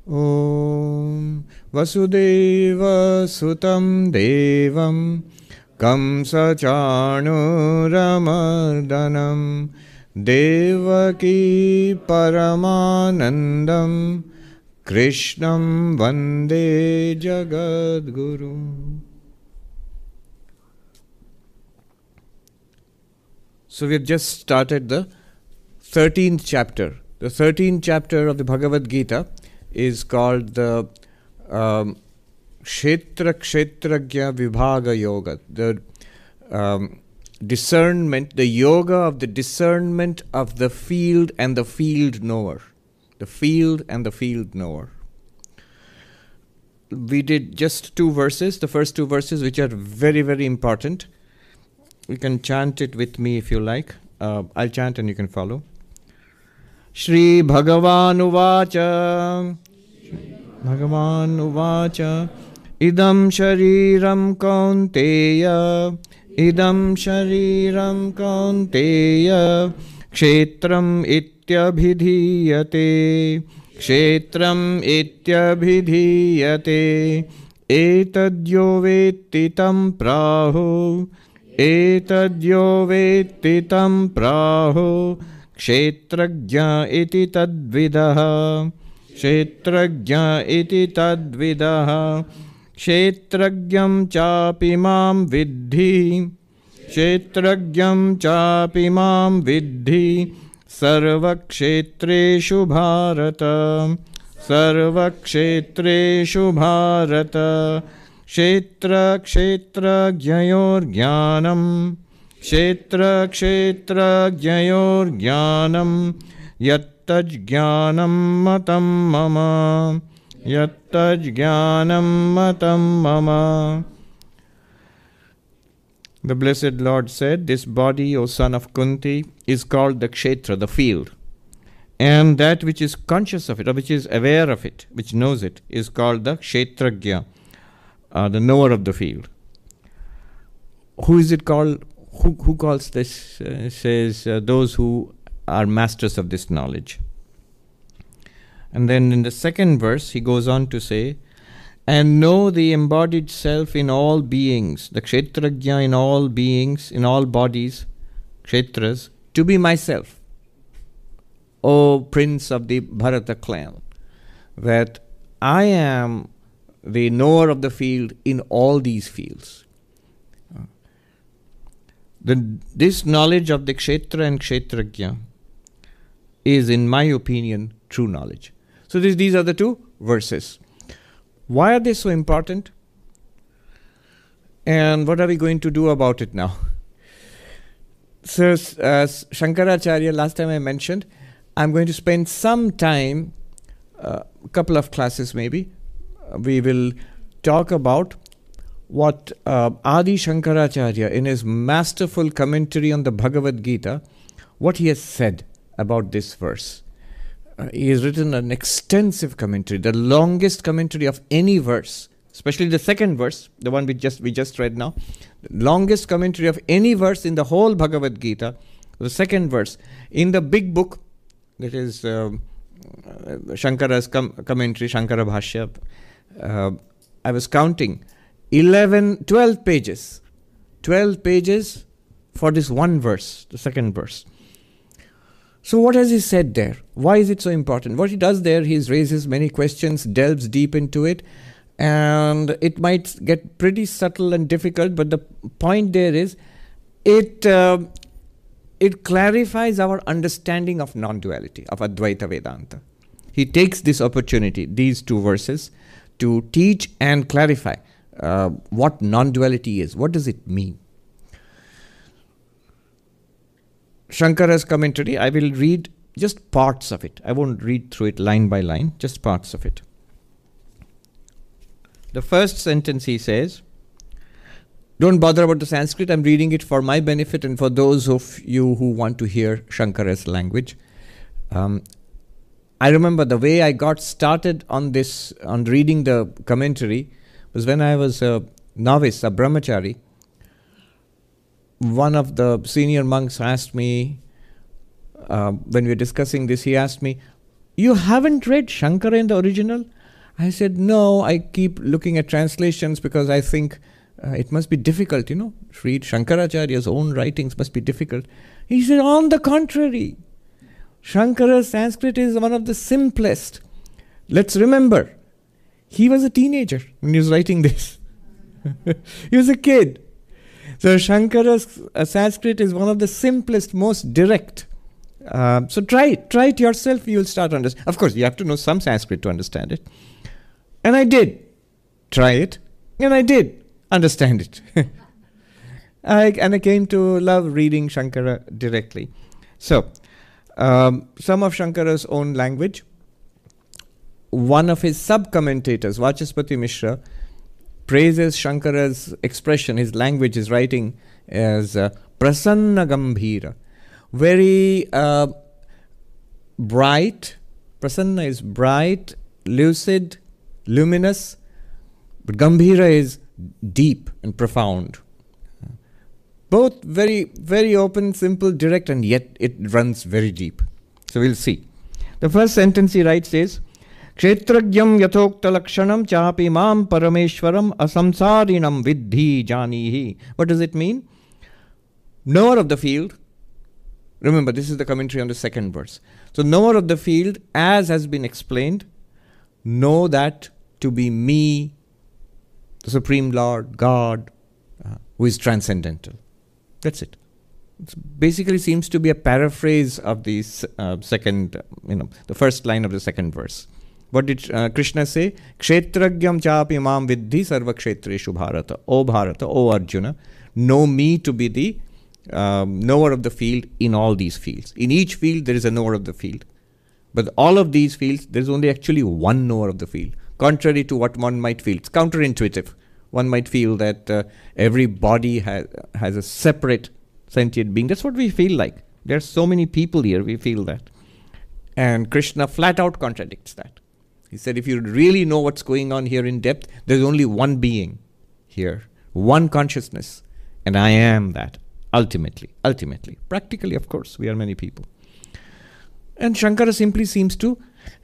Om Vasudeva Sutam Devam Kamsa Chanuramardanam Devaki Paramanandam Krishnam Vande Jagadguru. So we have just started the 13th chapter. The 13th chapter of the Bhagavad Gita is called the Kshetra Kshetragya Vibhaga Yoga. The discernment, the yoga of the discernment of the field and the field knower. The field and the field knower. We did just 2 verses, the first 2 verses, which are very, very important. You can chant it with me if you like. I'll chant and you can follow. Shri Bhagavan Uvacha Bhagavan Uvacha Idam Shariram Kaunteya Idam Shariram Kaunteya Kshetram Ityabhidhiyate Kshetram Ityabhidhiyate Etadyo Vetti Tam Praho Etadyo Vetti Tam Praho Kshetragya iti tadvidaha Kshetragya iti tadvidaha Kshetragyam chapi mam vidhi Kshetragyam chapi mam vidhi Sarvakshetreshu bharata Sarvakshetreshu bharata Kshetra kshetragyayor jnanam Kshetra kshetragyayor jnanam Yattaj jnanam matam mama Yattaj jnanam matam mama. The blessed Lord said, this body, O son of Kunti, is called the kshetra, the field. And that which is conscious of it, or which is aware of it, which knows it, is called the kshetragya, the knower of the field. Who is it called? Who calls this? Says those who are masters of this knowledge. And then in the second verse, he goes on to say, and know the embodied self in all beings, the kshetragya in all beings, in all bodies, kshetras, to be myself, O prince of the Bharata clan, that I am the knower of the field in all these fields. This knowledge of the kshetra and kshetragya is, in my opinion, true knowledge. So these are the 2 verses. Why are they so important? And what are we going to do about it now? So as Shankaracharya, last time I mentioned, I'm going to spend some time, a couple of classes maybe, we will talk about what Adi Shankaracharya, in his masterful commentary on the Bhagavad Gita, what he has said about this verse. He has written an extensive commentary, the longest commentary of any verse, especially the second verse, the one we just read now, the longest commentary of any verse in the whole Bhagavad Gita, the second verse, in the big book, that is Shankara's commentary, Shankara Bhashya. I was counting 12 pages for this one verse, the second verse. So what has he said there? Why is it so important? What he does there, he raises many questions, delves deep into it, and it might get pretty subtle and difficult, but the point there is, it clarifies our understanding of non-duality, of Advaita Vedanta. He takes this opportunity, these 2 verses, to teach and clarify what non-duality is. What does it mean? Shankara's commentary, I will read just parts of it. I won't read through it line by line, just parts of it. The first sentence he says, don't bother about the Sanskrit, I'm reading it for my benefit and for those of you who want to hear Shankara's language. I remember the way I got started on this, on reading the commentary, was when I was a novice, a brahmachari. One of the senior monks asked me, when we were discussing this, he asked me, you haven't read Shankara in the original? I said, no, I keep looking at translations because I think it must be difficult, read Shankaracharya's own writings must be difficult. He said, on the contrary, Shankara's Sanskrit is one of the simplest. Let's remember, he was a teenager when he was writing this. He was a kid. So Shankara's Sanskrit is one of the simplest, most direct. So try it yourself, you will start to understand. Of course, you have to know some Sanskrit to understand it. And I did try it, and I did understand it. And I came to love reading Shankara directly. So, some of Shankara's own language. One of his sub-commentators, Vachaspati Mishra, praises Shankara's expression, his language, his writing as prasanna gambhira. Very bright. Prasanna is bright, lucid, luminous. But gambhira is deep and profound. Both very, very open, simple, direct, and yet it runs very deep. So we'll see. The first sentence he writes is, Kshetragyam yathokta lakshanam chapi mam parameshwaram asamsarinam vidhi janihi. What does it mean? Knower of the field. Remember, this is the commentary on the second verse. So, knower of the field, as has been explained, know that to be me, the Supreme Lord, God, who is transcendental. That's it. It basically seems to be a paraphrase of the second, the first line of the second verse. What did Krishna say? Kshetragyam chapi mam vidhi sarva kshetreshu bharata. O Bharata, O Arjuna, know me to be the knower of the field in all these fields. In each field, there is a knower of the field. But all of these fields, there is only actually one knower of the field. Contrary to what one might feel. It's counterintuitive. One might feel that every body has a separate sentient being. That's what we feel like. There are so many people here, we feel that. And Krishna flat out contradicts that. He said, if you really know what's going on here in depth, there's only one being here, one consciousness, and I am that, ultimately. Practically, of course, we are many people. And Shankara simply seems to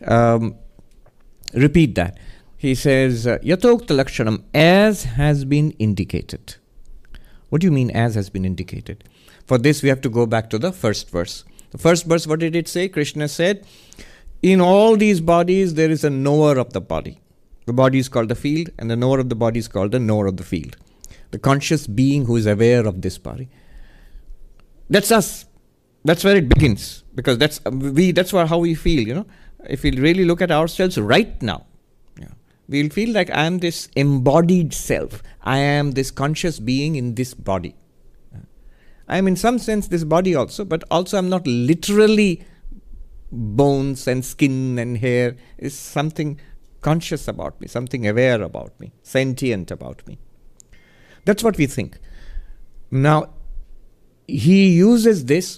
repeat that. He says, Yatokta Lakshanam, as has been indicated. What do you mean, as has been indicated? For this, we have to go back to the first verse. The first verse, what did it say? Krishna said, in all these bodies, there is a knower of the body. The body is called the field, and the knower of the body is called the knower of the field. The conscious being who is aware of this body. That's us. That's where it begins. Because that's how we feel, If we really look at ourselves right now, we'll feel like I am this embodied self. I am this conscious being in this body. I am in some sense this body also, but also I'm not literally bones and skin and hair. Is something conscious about me, something aware about me, sentient about me. That's what we think. Now, he uses this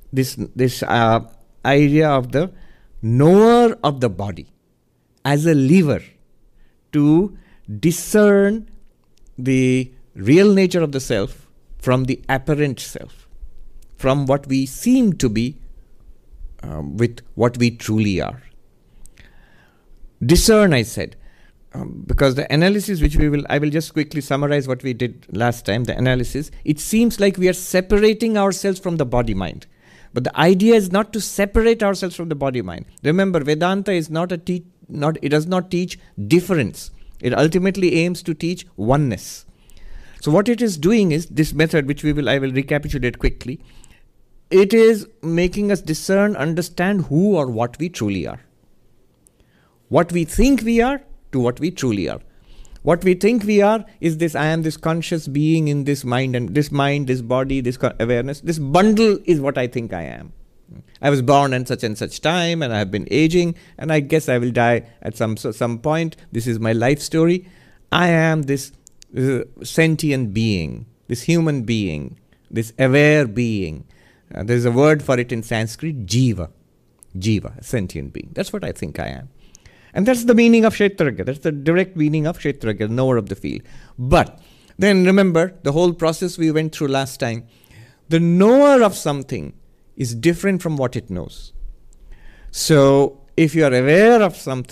idea of the knower of the body as a lever to discern the real nature of the self from the apparent self, from what we seem to be with what we truly are. Discern, I said, because the analysis which I will just quickly summarize what we did last time, the analysis, it seems like we are separating ourselves from the body-mind. But the idea is not to separate ourselves from the body-mind. Remember, Vedanta is it does not teach difference. It ultimately aims to teach oneness. So what it is doing is, this method which I will recapitulate quickly, it is making us discern, understand who or what we truly are. What we think we are to what we truly are. What we think we are is this, I am this conscious being in this mind, and this mind, this body, this awareness, this bundle is what I think I am. I was born at such and such time, and I have been aging, and I guess I will die at some point. This is my life story. I am this sentient being, this human being, this aware being. There's a word for it in Sanskrit, jiva. Jiva, a sentient being. That's what I think I am. And that's the meaning of Kshetragya. That's the direct meaning of Kshetragya, knower of the field. But then remember the whole process we went through last time. The knower of something is different from what it knows. So if you are aware of something,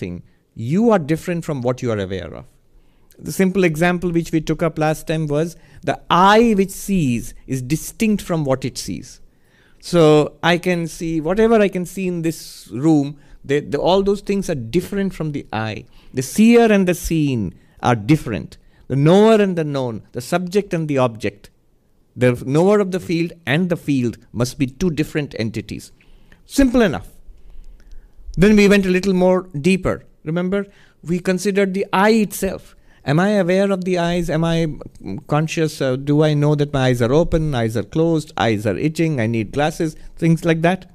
You are different from what you are aware of. The simple example which we took up last time was the eye which sees is distinct from what it sees. So I can see whatever I can see in this room, all those things are different from the eye. The seer and the seen are different. The knower and the known, the subject and the object, the knower of the field and the field must be two different entities. Simple enough. Then we went a little more deeper. Remember, we considered the eye itself. Am I aware of the eyes? Am I conscious? Do I know that my eyes are open, eyes are closed, eyes are itching, I need glasses, things like that?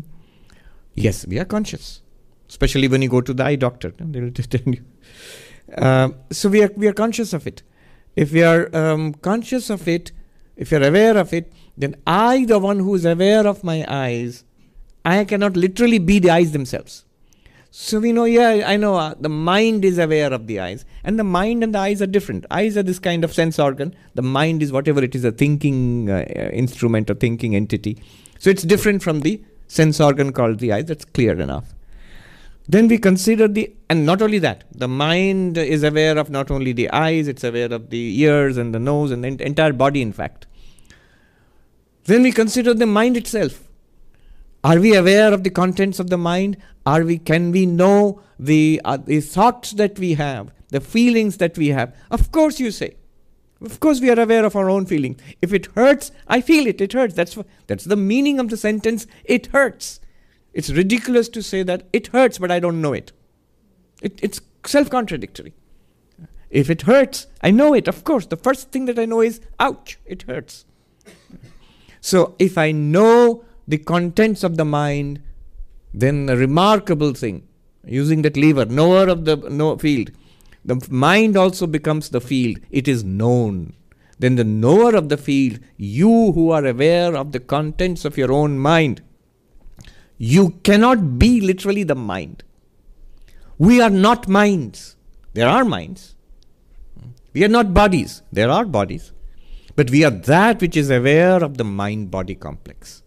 Yes, we are conscious. Especially when you go to the eye doctor. They will tell you. So we are conscious of it. If we are conscious of it, if you are aware of it, then I, the one who is aware of my eyes, I cannot literally be the eyes themselves. So we know, I know the mind is aware of the eyes, and the mind and the eyes are different. Eyes are this kind of sense organ. The mind is whatever it is, a thinking instrument or thinking entity. So it's different from the sense organ called the eyes. That's clear enough. Then we consider and not only that, the mind is aware of not only the eyes, it's aware of the ears and the nose and the entire body, in fact. Then we consider the mind itself. Are we aware of the contents of the mind? Can we know the thoughts that we have, the feelings that we have? Of course, you say. Of course, we are aware of our own feelings. If it hurts, I feel it. It hurts. That's the meaning of the sentence. It hurts. It's ridiculous to say that it hurts, but I don't know it. It's self-contradictory. If it hurts, I know it. Of course, the first thing that I know is, ouch, it hurts. So if I know the contents of the mind, then a remarkable thing, using that lever, knower of the field, the mind also becomes the field. It is known. Then the knower of the field, you who are aware of the contents of your own mind, you cannot be literally the mind. We are not minds. There are minds. We are not bodies. There are bodies. But we are that which is aware of the mind-body complex.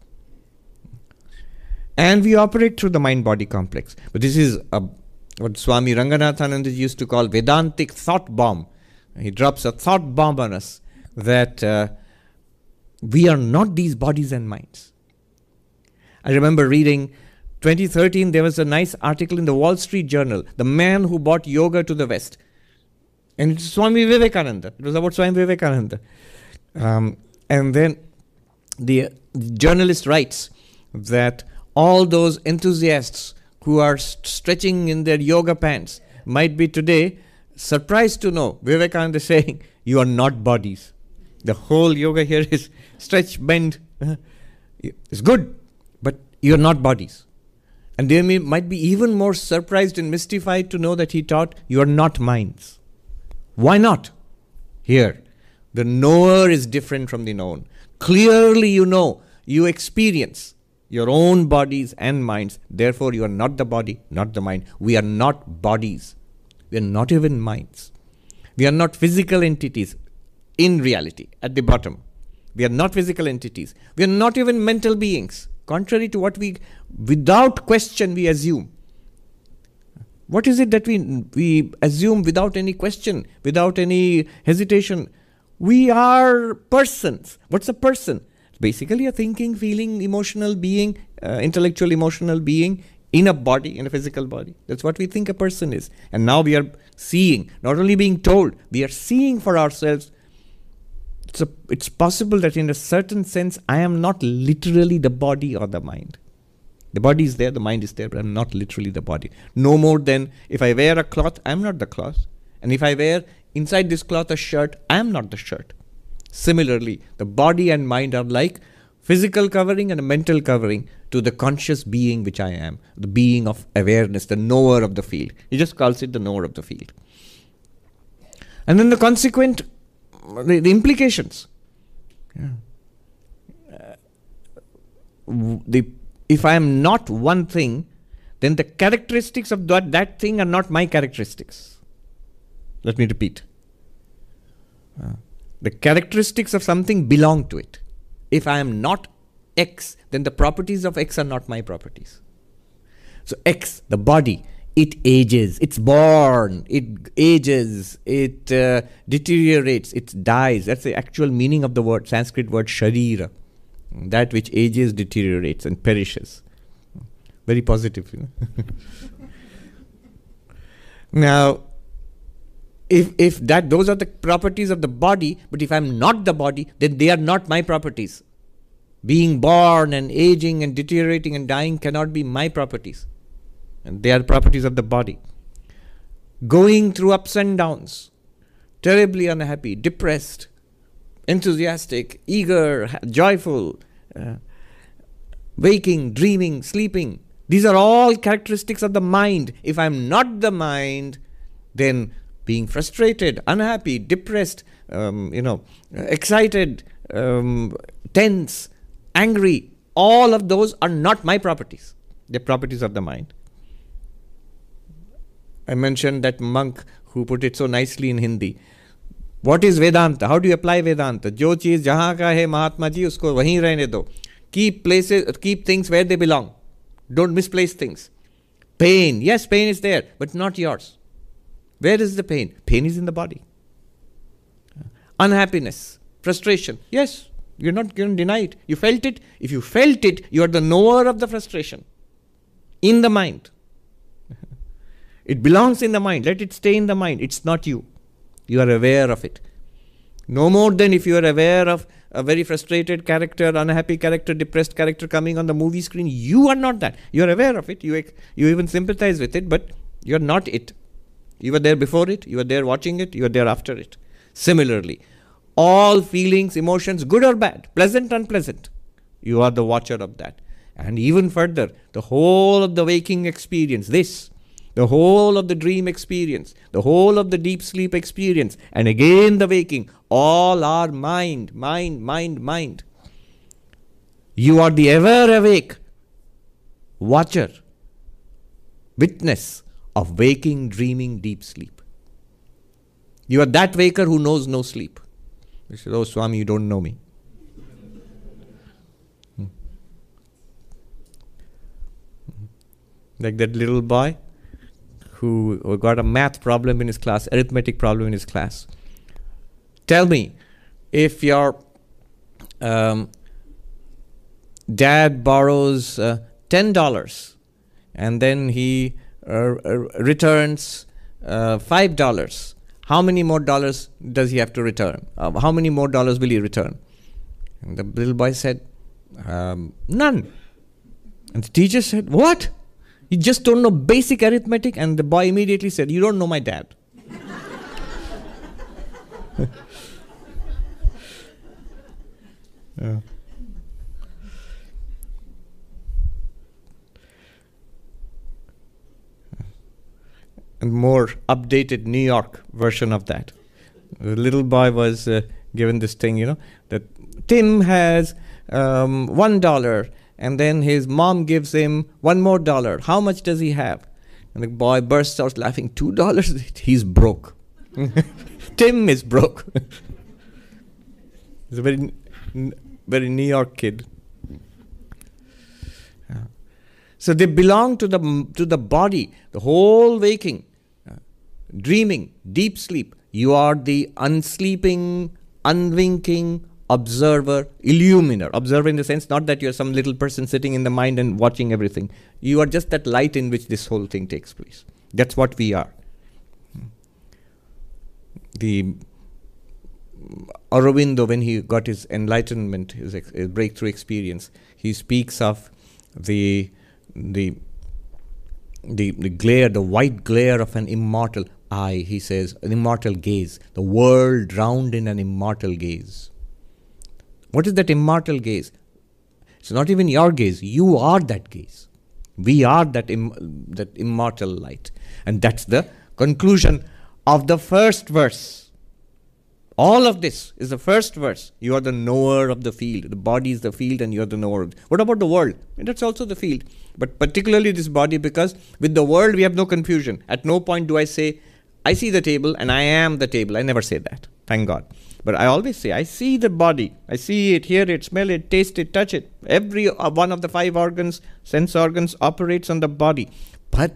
And we operate through the mind-body complex. But this is what Swami Ranganathananda used to call Vedantic thought bomb. He drops a thought bomb on us that we are not these bodies and minds. I remember reading 2013, there was a nice article in the Wall Street Journal, the man who brought yoga to the West. And it's Swami Vivekananda. It was about Swami Vivekananda. And then the journalist writes that all those enthusiasts who are stretching in their yoga pants might be today surprised to know Vivekananda saying, you are not bodies. The whole yoga here is stretch, bend. It's good, but you are not bodies. And they might be even more surprised and mystified to know that he taught, you are not minds. Why not? Here, the knower is different from the known. Clearly you know, you experience your own bodies and minds. Therefore, you are not the body, not the mind. We are not bodies. We are not even minds. We are not physical entities in reality, at the bottom. We are not physical entities. We are not even mental beings, contrary to what without question, we assume. What is it that we assume without any question, without any hesitation? We are persons. What's a person? Basically a thinking, feeling, emotional being, intellectual, emotional being in a body, in a physical body. That's what we think a person is. And now we are seeing, not only being told, we are seeing for ourselves. So it's possible that in a certain sense, I am not literally the body or the mind. The body is there, the mind is there, but I'm not literally the body. No more than if I wear a cloth, I'm not the cloth. And if I wear inside this cloth a shirt, I'm not the shirt. Similarly, the body and mind are like physical covering and a mental covering to the conscious being which I am, the being of awareness, the knower of the field. He just calls it the knower of the field. And then the consequent, the implications. If I am not one thing, then the characteristics of that thing are not my characteristics. Let me repeat. The characteristics of something belong to it. If I am not X, then the properties of X are not my properties. So X, the body, it ages. It's born. It ages. It deteriorates. It dies. That's the actual meaning of the word, Sanskrit word sharira. That which ages, deteriorates, and perishes. Very positive. Now, if those are the properties of the body, but if I'm not the body, then they are not my properties. Being born and aging and deteriorating and dying cannot be my properties. And they are properties of the body. Going through ups and downs, terribly unhappy, depressed, enthusiastic, eager, joyful, waking, dreaming, sleeping. These are all characteristics of the mind. If I'm not the mind, then being frustrated, unhappy, depressed, excited, tense, angry, all of those are not my properties. They're properties of the mind. I mentioned that monk who put it so nicely in Hindi. What is Vedanta? How do you apply Vedanta? Jo cheez jahan ka hai Mahatma ji, usko wahin rehne do. Keep things where they belong. Don't misplace things. Pain. Yes, pain is there, but not yours. Where is the pain? Pain is in the body. Unhappiness. Frustration. Yes, you're not going to deny it. You felt it. If you felt it, you are the knower of the frustration. In the mind. It belongs in the mind. Let it stay in the mind. It's not you. You are aware of it. No more than if you are aware of a very frustrated character, unhappy character, depressed character coming on the movie screen. You are not that. You are aware of it. You even sympathize with it, but you are not it. You were there before it. You were there watching it. You are there after it. Similarly, all feelings, emotions, good or bad, pleasant, unpleasant, you are the watcher of that. And even further, the whole of the waking experience, the whole of the dream experience, the whole of the deep sleep experience, and again the waking, all are mind, mind, mind, mind. You are the ever awake watcher, witness of waking, dreaming, deep sleep. You are that waker who knows no sleep. You said, oh Swami, you don't know me. Like that little boy who got a math problem in his class, arithmetic problem in his class. Tell me, if your dad borrows $10 and then he returns $5, how many more dollars does he have to return? How many more dollars will he return? And the little boy said, none. And the teacher said, what? You just don't know basic arithmetic? And the boy immediately said, you don't know my dad. Yeah. And more updated New York version of that. The little boy was given this thing, that Tim has $1, and then his mom gives him one more dollar. How much does he have? And the boy bursts out laughing, $2? He's broke. Tim is broke. He's a very New York kid. Yeah. So they belong to the body, the whole waking, dreaming, deep sleep. You are the unsleeping, unwinking observer, illuminer. Observer in the sense not that you are some little person sitting in the mind and watching everything. You are just that light in which this whole thing takes place. That's what we are. The Aurobindo, when he got his enlightenment, his breakthrough experience, he speaks of the glare, the white glare of an immortal eye, he says, an immortal gaze, the world drowned in an immortal gaze. What is that immortal gaze? It's not even your gaze. You are that gaze. We are that immortal light. And that's the conclusion of the first verse. All of this is the first verse. You are the knower of the field. The body is the field and you are the knower. What about the world? And that's also the field. But particularly this body, because with the world we have no confusion. At no point do I say, I see the table and I am the table. I never say that. Thank God. But I always say, I see the body. I see it, hear it, smell it, taste it, touch it. Every one of the 5 organs, sense organs, operates on the body. But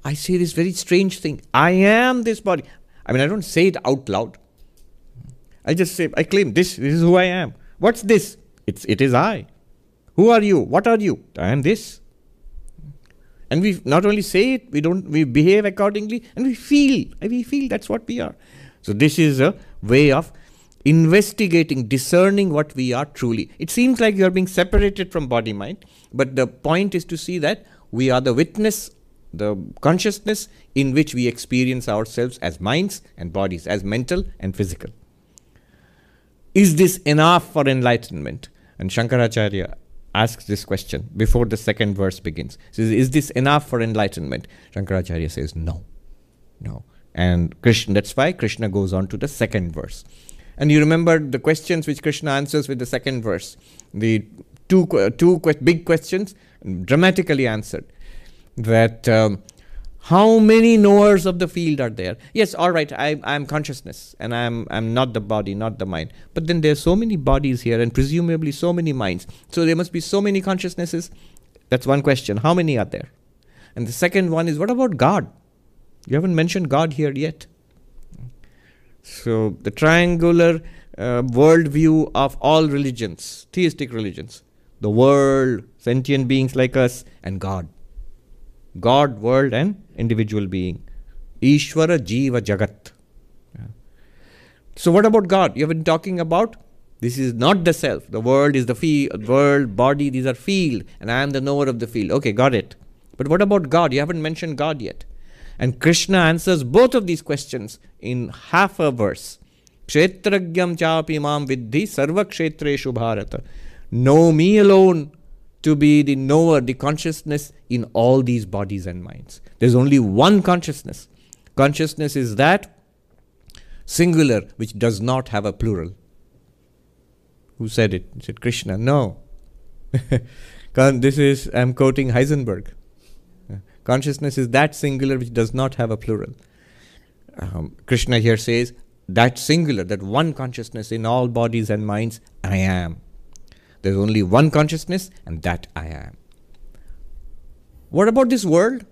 I say this very strange thing. I am this body. I mean, I don't say it out loud. I just say, I claim this is who I am. What's this? It is I. Who are you? What are you? I am this. And we not only say it, we behave accordingly, and we feel that's what we are. So this is a way of investigating, discerning what we are truly. It seems like you are being separated from body mind, but the point is to see that we are the witness, the consciousness in which we experience ourselves as minds and bodies, as mental and physical. Is this enough for enlightenment? And Shankaracharya asks this question before the second verse begins. He says, is this enough for enlightenment? Shankaracharya says, no. And Krishna, that's why Krishna goes on to the second verse. And you remember the questions which Krishna answers with the second verse. The two big questions, dramatically answered. That how many knowers of the field are there? Yes, all right, I am consciousness, and I'm not the body, not the mind. But then there are so many bodies here, and presumably so many minds. So there must be so many consciousnesses. That's one question. How many are there? And the second one is, what about God? You haven't mentioned God here yet. So the triangular worldview of all religions, theistic religions, the world, sentient beings like us, and God. God, world, and individual being. Ishvara, Jiva, Jagat. So what about God? You have been talking about, this is not the self. The world is the field, world, body, these are field, and I am the knower of the field. Okay, got it. But what about God? You haven't mentioned God yet. And Krishna answers both of these questions in half a verse. Kshetragyam chapi mam viddhi sarva kshetreshu bharata. Know me alone to be the knower, the consciousness in all these bodies and minds. There's only one consciousness. Consciousness is that singular which does not have a plural. Who said it? It said Krishna. No. I'm quoting Heisenberg. Consciousness is that singular which does not have a plural. Krishna here says, that singular, that one consciousness in all bodies and minds, I am. There's only one consciousness, and that I am. What about this world?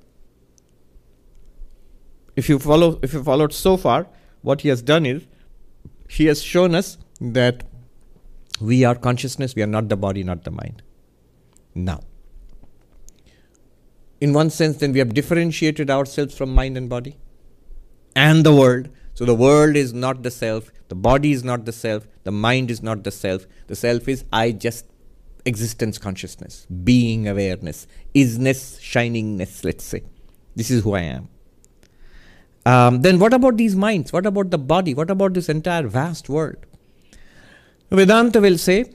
If you followed so far, what he has done is, he has shown us that we are consciousness, we are not the body, not the mind. Now, in one sense, then we have differentiated ourselves from mind and body and the world. So the world is not the self, the body is not the self, the mind is not the self. The self is I, just existence consciousness, being awareness, isness, shiningness, let's say. This is who I am. Then what about these minds? What about the body? What about this entire vast world? Vedanta will say,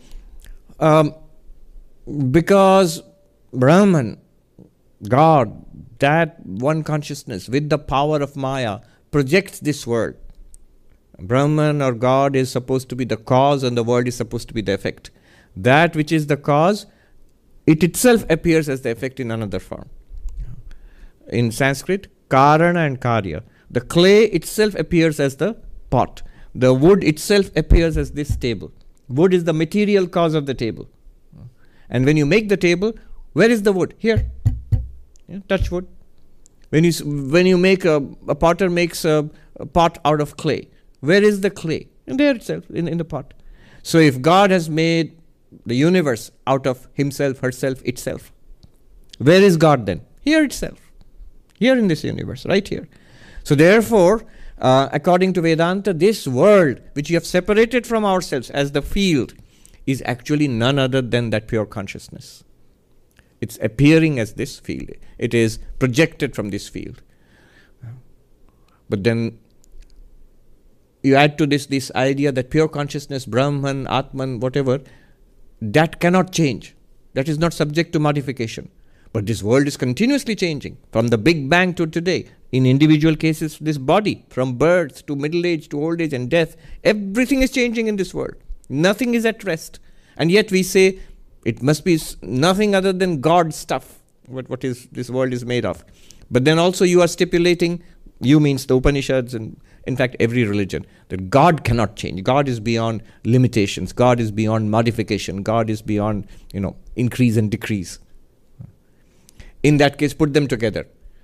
because Brahman, God, that one consciousness with the power of Maya projects this world. Brahman or God is supposed to be the cause and the world is supposed to be the effect. That which is the cause, it itself appears as the effect in another form. In Sanskrit, Karana and Karya. The clay itself appears as the pot. The wood itself appears as this table. Wood is the material cause of the table. And when you make the table, where is the wood? Here. Touch wood. When you make a potter makes a pot out of clay, where is the clay? In there itself, in the pot. So if God has made the universe out of himself, herself, itself, where is God then? Here itself. Here in this universe, right here. So therefore, according to Vedanta, this world which we have separated from ourselves as the field is actually none other than that pure consciousness. It's appearing as this field. It is projected from this field. But then you add to this idea that pure consciousness, Brahman, Atman, whatever, that cannot change. That is not subject to modification. But this world is continuously changing from the Big Bang to today. In individual cases, this body, from birth to middle age to old age and death, everything is changing in this world. Nothing is at rest. And yet we say, it must be nothing other than God stuff, what is this world is made of. But then also you are stipulating, you means the Upanishads and in fact every religion, that God cannot change. God is beyond limitations. God is beyond modification. God is beyond, increase and decrease. In that case, put them together.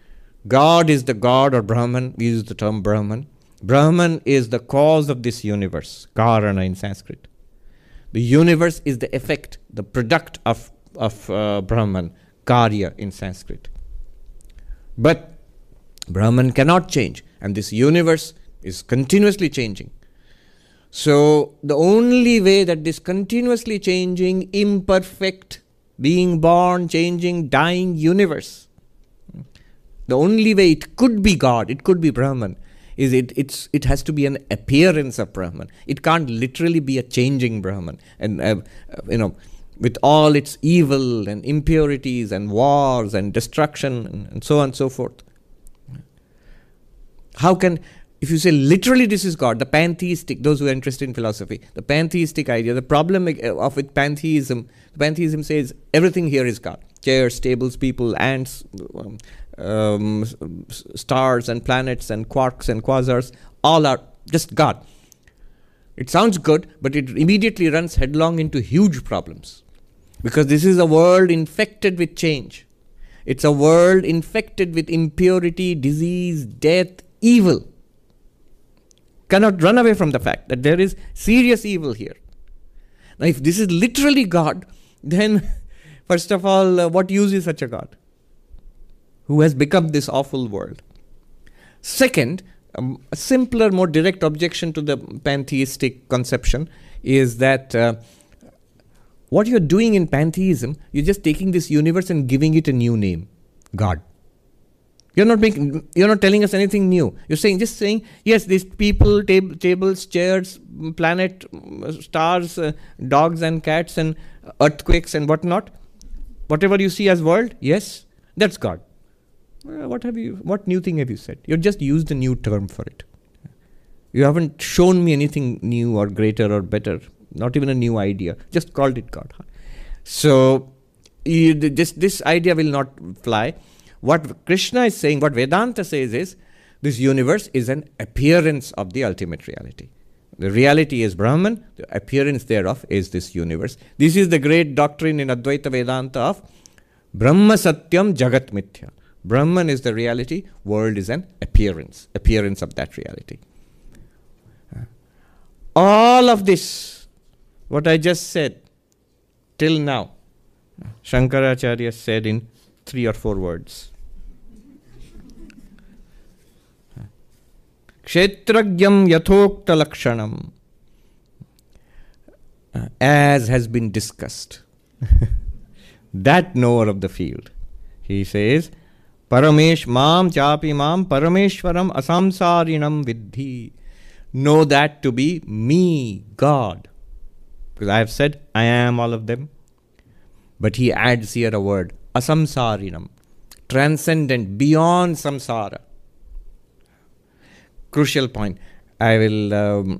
God is the God, or Brahman. We use the term Brahman. Brahman is the cause of this universe, Karana in Sanskrit. The universe is the effect, the product of Brahman, Karya in Sanskrit. But Brahman cannot change, and this universe is continuously changing. So the only way that this continuously changing, imperfect, being born, changing, dying universe, the only way it could be God, it could be Brahman, is it has to be an appearance of Brahman. It can't literally be a changing Brahman. And with all its evil and impurities and wars and destruction and so on and so forth. How can, if you say literally this is God, the pantheistic, those who are interested in philosophy, the pantheistic idea, the problem of with pantheism says everything here is God. Chairs, tables, people, ants, stars and planets and quarks and quasars, all are just God. It sounds good, but it immediately runs headlong into huge problems. Because this is a world infected with change. It's a world infected with impurity, disease, death, evil. Cannot run away from the fact that there is serious evil here. Now, if this is literally God, then first of all, what use is such a God who has become this awful world? Second, a simpler, more direct objection to the pantheistic conception is that what you're doing in pantheism, you're just taking this universe and giving it a new name, God. You're not telling us anything new. You're just saying, yes, these people, tables, chairs, planet, stars, dogs and cats and earthquakes and whatnot. Whatever you see as world, yes, that's God. What new thing have you said? You've just used a new term for it. You haven't shown me anything new or greater or better, not even a new idea, just called it God. So this idea will not fly. What Krishna is saying, what Vedanta says is, this universe is an appearance of the ultimate reality. The reality is Brahman, the appearance thereof is this universe. This is the great doctrine in Advaita Vedanta of Brahma Satyam Jagat Mithya. Brahman is the reality, world is an appearance of that reality. All of this, what I just said, till now, Shankaracharya said in 3 or 4 words. Kshetragyam yathokta lakshanam, as has been discussed. That knower of the field. He says, Paramesh mam chapi mam parameshwaram asamsarinam vidhi. Know that to be me, God. Because I have said, I am all of them. But he adds here a word, asamsarinam, transcendent, beyond samsara. Crucial point. I will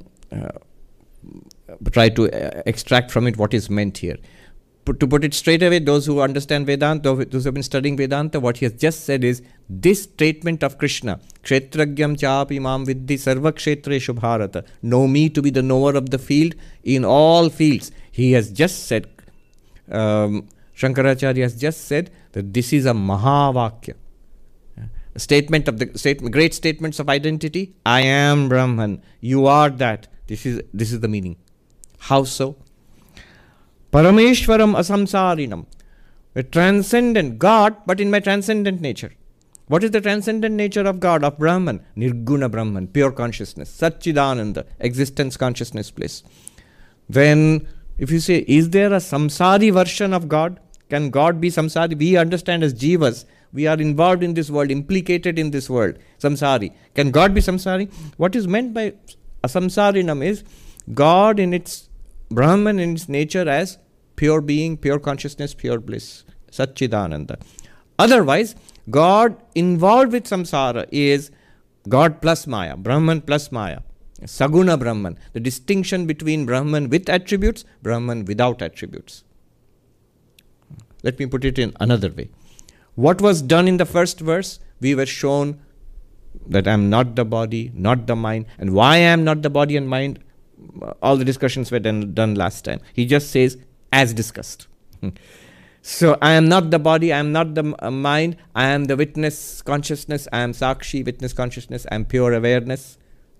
try to extract from it what is meant here. To put it straight away, those who understand Vedanta, those who have been studying Vedanta, what he has just said is, this statement of Krishna, Kshetragyam chapi mam vidhi sarva kshetreshu bharata, know me to be the knower of the field in all fields. He has just said, Shankaracharya has just said that this is a Mahavakya. A statement of the great statements of identity. I am Brahman. You are that. This is the meaning. How so? Parameshwaram asamsarinam. A transcendent God, but in my transcendent nature. What is the transcendent nature of God, of Brahman? Nirguna Brahman, pure consciousness. Satchidananda, existence, consciousness, bliss. Then, if you say, is there a samsari version of God? Can God be samsari? We understand as jivas, we are involved in this world, implicated in this world. Samsari. Can God be samsari? What is meant by asamsarinam is God in its Brahman in its nature as pure being, pure consciousness, pure bliss. Satchidananda. Otherwise, God involved with samsara is God plus Maya, Brahman plus Maya. Saguna Brahman. The distinction between Brahman with attributes, Brahman without attributes. Let me put it in another way. What was done in the first verse? We were shown that I am not the body, not the mind. And why I am not the body and mind, all the discussions were done last time. He just says, as discussed. So I am not the body, I am not the mind, I am the witness consciousness, I am Sakshi, witness consciousness, I am pure awareness.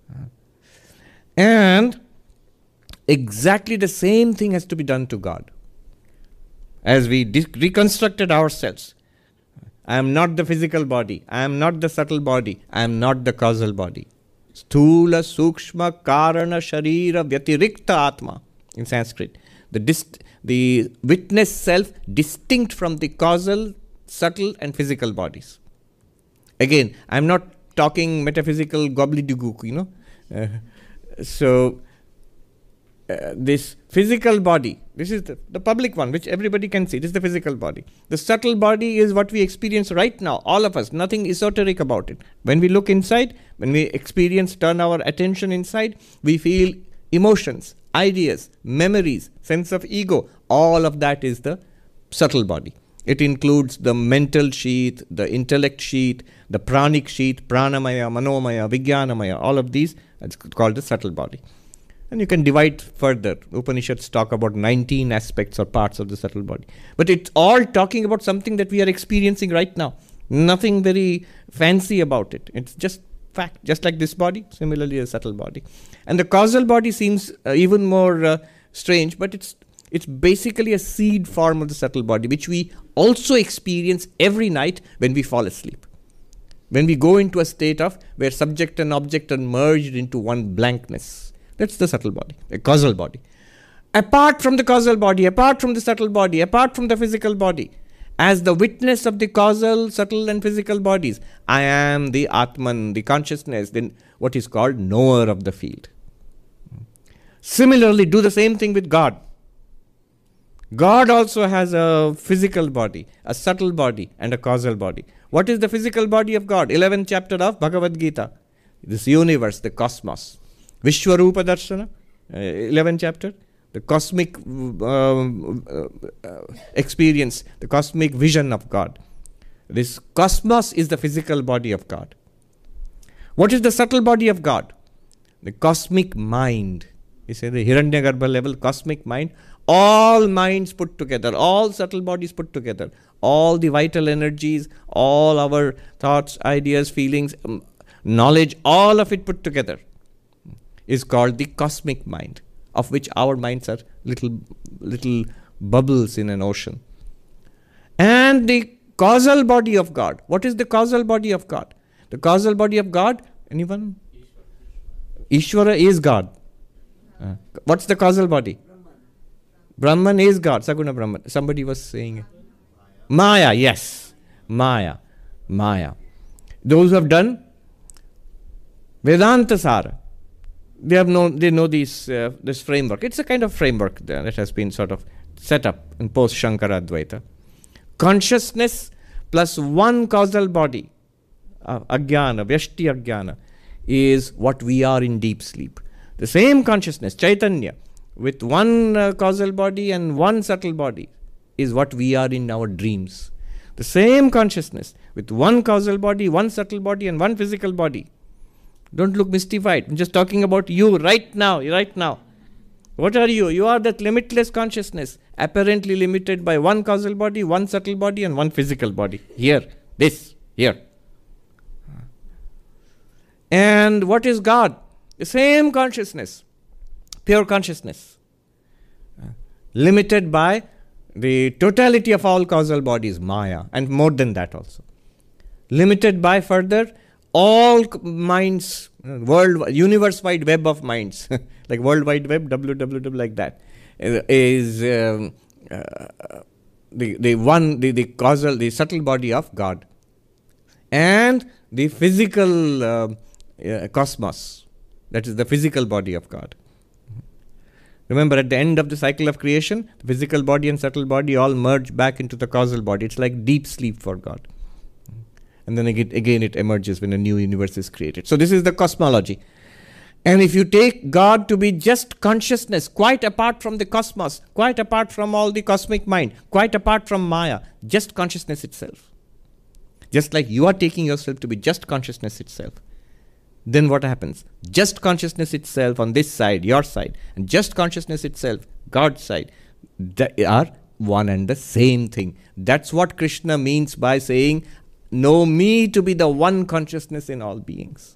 And exactly the same thing has to be done to God. As we reconstructed ourselves, I am not the physical body, I am not the subtle body, I am not the causal body. Sthula, Sukshma, Karana, Sharira, Vyatirikta Atma in Sanskrit. The witness self distinct from the causal, subtle and physical bodies. Again, I am not talking metaphysical gobbledygook, this physical body, this is the public one, which everybody can see. This is the physical body. The subtle body is what we experience right now, all of us, nothing esoteric about it. When we look inside, when we turn our attention inside, we feel emotions, ideas, memories, sense of ego. All of that is the subtle body. It includes the mental sheath, the intellect sheath, the pranic sheath, pranamaya, manomaya, vijnanamaya, all of these, it's called the subtle body. And you can divide further. Upanishads talk about 19 aspects or parts of the subtle body. But it's all talking about something that we are experiencing right now. Nothing very fancy about it. It's just fact. Just like this body, similarly a subtle body. And the causal body seems even more strange, but it's basically a seed form of the subtle body, which we also experience every night when we fall asleep. When we go into a state of where subject and object are merged into one blankness. That's the subtle body, a causal body. Apart from the causal body, apart from the subtle body, apart from the physical body, as the witness of the causal, subtle and physical bodies, I am the Atman, the consciousness, then what is called knower of the field. Similarly, do the same thing with God. God also has a physical body, a subtle body and a causal body. What is the physical body of God? 11th chapter of Bhagavad Gita. This universe, the cosmos. Vishwarupa Darshana, 11th chapter, the cosmic experience, the cosmic vision of God. This cosmos is the physical body of God. What is the subtle body of God? The cosmic mind. You say the Hiranyagarbha level, cosmic mind. All minds put together, all subtle bodies put together, all the vital energies, all our thoughts, ideas, feelings, knowledge, all of it put together is called the cosmic mind, of which our minds are little bubbles in an ocean. And the causal body of God. What is the causal body of God? The causal body of God, anyone? Ishvara is God. What's the causal body? Brahman is God, Saguna Brahman. Somebody was saying Maya, yes. Maya. Those who have done Vedanta Sara, they know this framework. It's a kind of framework that has been sort of set up in post-Shankara Advaita. Consciousness plus one causal body, Ajnana, Vyashti Ajnana, is what we are in deep sleep. The same consciousness, Chaitanya, with one causal body and one subtle body, is what we are in our dreams. The same consciousness, with one causal body, one subtle body and one physical body. Don't look mystified. I'm just talking about you right now. What are you? You are that limitless consciousness, apparently limited by one causal body, one subtle body, and one physical body. Here. And what is God? The same consciousness, pure consciousness, limited by the totality of all causal bodies, Maya, and more than that also. Limited by further all minds, universe-wide web of minds, like World Wide Web, www, like that, is the causal, the subtle body of God, and the physical cosmos, that is the physical body of God. Remember, at the end of the cycle of creation, the physical body and subtle body all merge back into the causal body. It's like deep sleep for God. And then again it emerges when a new universe is created. So this is the cosmology. And if you take God to be just consciousness, quite apart from the cosmos, quite apart from all the cosmic mind, quite apart from Maya, just consciousness itself. Just like you are taking yourself to be just consciousness itself. Then what happens? Just consciousness itself on this side, your side, and just consciousness itself, God's side, they are one and the same thing. That's what Krishna means by saying, know me to be the one consciousness in all beings.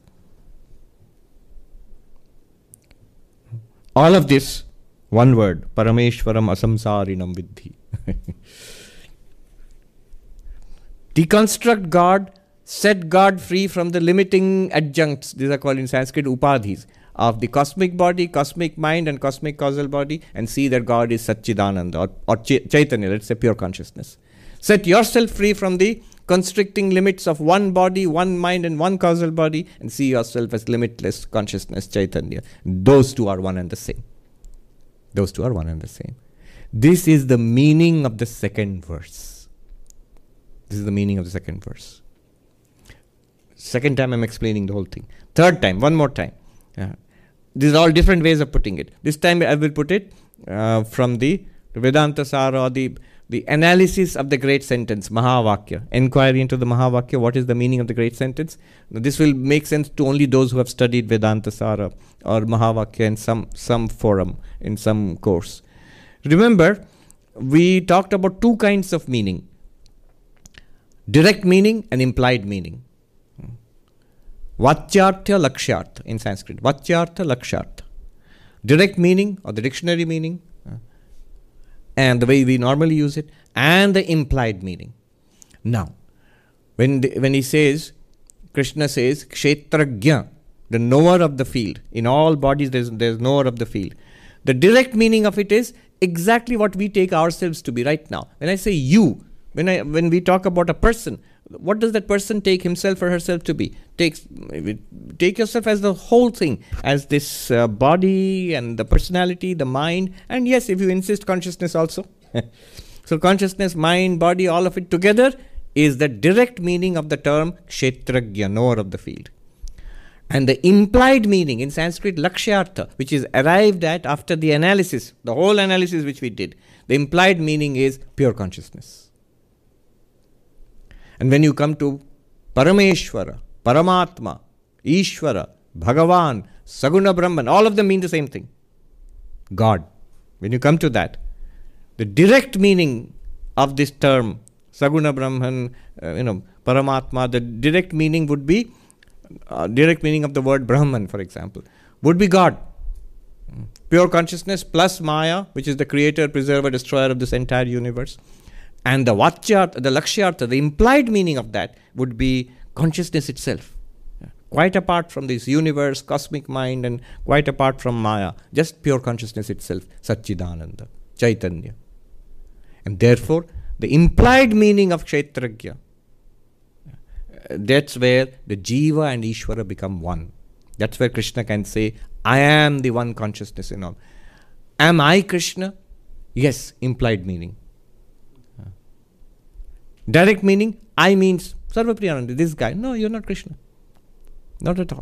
All of this, one word, Parameshwaram asamsarinam vidhi. Deconstruct God, set God free from the limiting adjuncts, these are called in Sanskrit upadhis, of the cosmic body, cosmic mind and cosmic causal body, and see that God is Satchidananda or Chaitanya, let's say pure consciousness. Set yourself free from the constricting limits of one body, one mind and one causal body, and see yourself as limitless consciousness, Chaitanya. Those two are one and the same. Those two are one and the same. This is the meaning of the second verse. This is the meaning of the second verse. Second time I'm explaining the whole thing. Third time, one more time. These are all different ways of putting it. This time I will put it from the Vedanta Sara, or the analysis of the great sentence, Mahavakya. Inquiry into the Mahavakya, what is the meaning of the great sentence? Now, this will make sense to only those who have studied Vedanta Sara or Mahavakya in some forum, in some course. Remember, we talked about two kinds of meaning. Direct meaning and implied meaning. Vachyartha Lakshyartha in Sanskrit. Vachyartha Lakshyartha. Direct meaning or the dictionary meaning, and the way we normally use it, and the implied meaning. Now, when he says, Krishna says, Kshetragya, the knower of the field. In all bodies there's knower of the field. The direct meaning of it is exactly what we take ourselves to be right now. When I say you, when we talk about a person, what does that person take himself or herself to be? Take yourself as the whole thing, as this body and the personality, the mind, and yes, if you insist, consciousness also. So consciousness, mind, body, all of it together is the direct meaning of the term Kshetragya, knower of the field. And the implied meaning in Sanskrit, Lakshyartha, which is arrived at after the analysis, the whole analysis which we did, the implied meaning is pure consciousness. And when you come to Parameshwara, Paramatma, Ishvara, Bhagavan, Saguna Brahman, all of them mean the same thing. God. When you come to that, the direct meaning of this term, Saguna Brahman, Paramatma, the direct meaning would be, direct meaning of the word Brahman, for example, would be God. Pure consciousness plus Maya, which is the creator, preserver, destroyer of this entire universe. And the Vachyartha, the Lakshyartha, the implied meaning of that would be consciousness itself. Quite apart from this universe, cosmic mind, and quite apart from Maya, just pure consciousness itself, Satchidananda, Chaitanya. And therefore, the implied meaning of Kshetragya, that's where the Jiva and Ishvara become one. That's where Krishna can say, I am the one consciousness in all. Am I Krishna? Yes, implied meaning. Direct meaning, I means Sarvapriyananda, this guy. No, you're not Krishna. Not at all.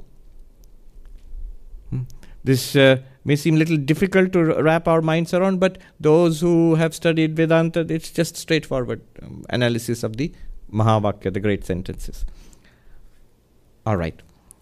This may seem a little difficult to wrap our minds around, but those who have studied Vedanta, it's just straightforward analysis of the Mahavakya, the great sentences. All right.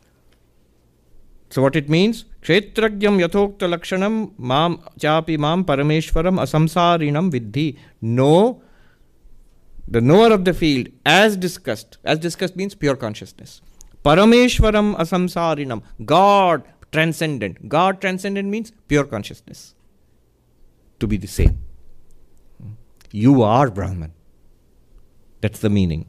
So what it means? Kshetragyam yathokta lakshanam mam chapi mam parameshwaram asamsarinam vidhi. No. The knower of the field, as discussed means pure consciousness. Parameshwaram asamsarinam, God transcendent. God transcendent means pure consciousness. To be the same. You are Brahman. That's the meaning.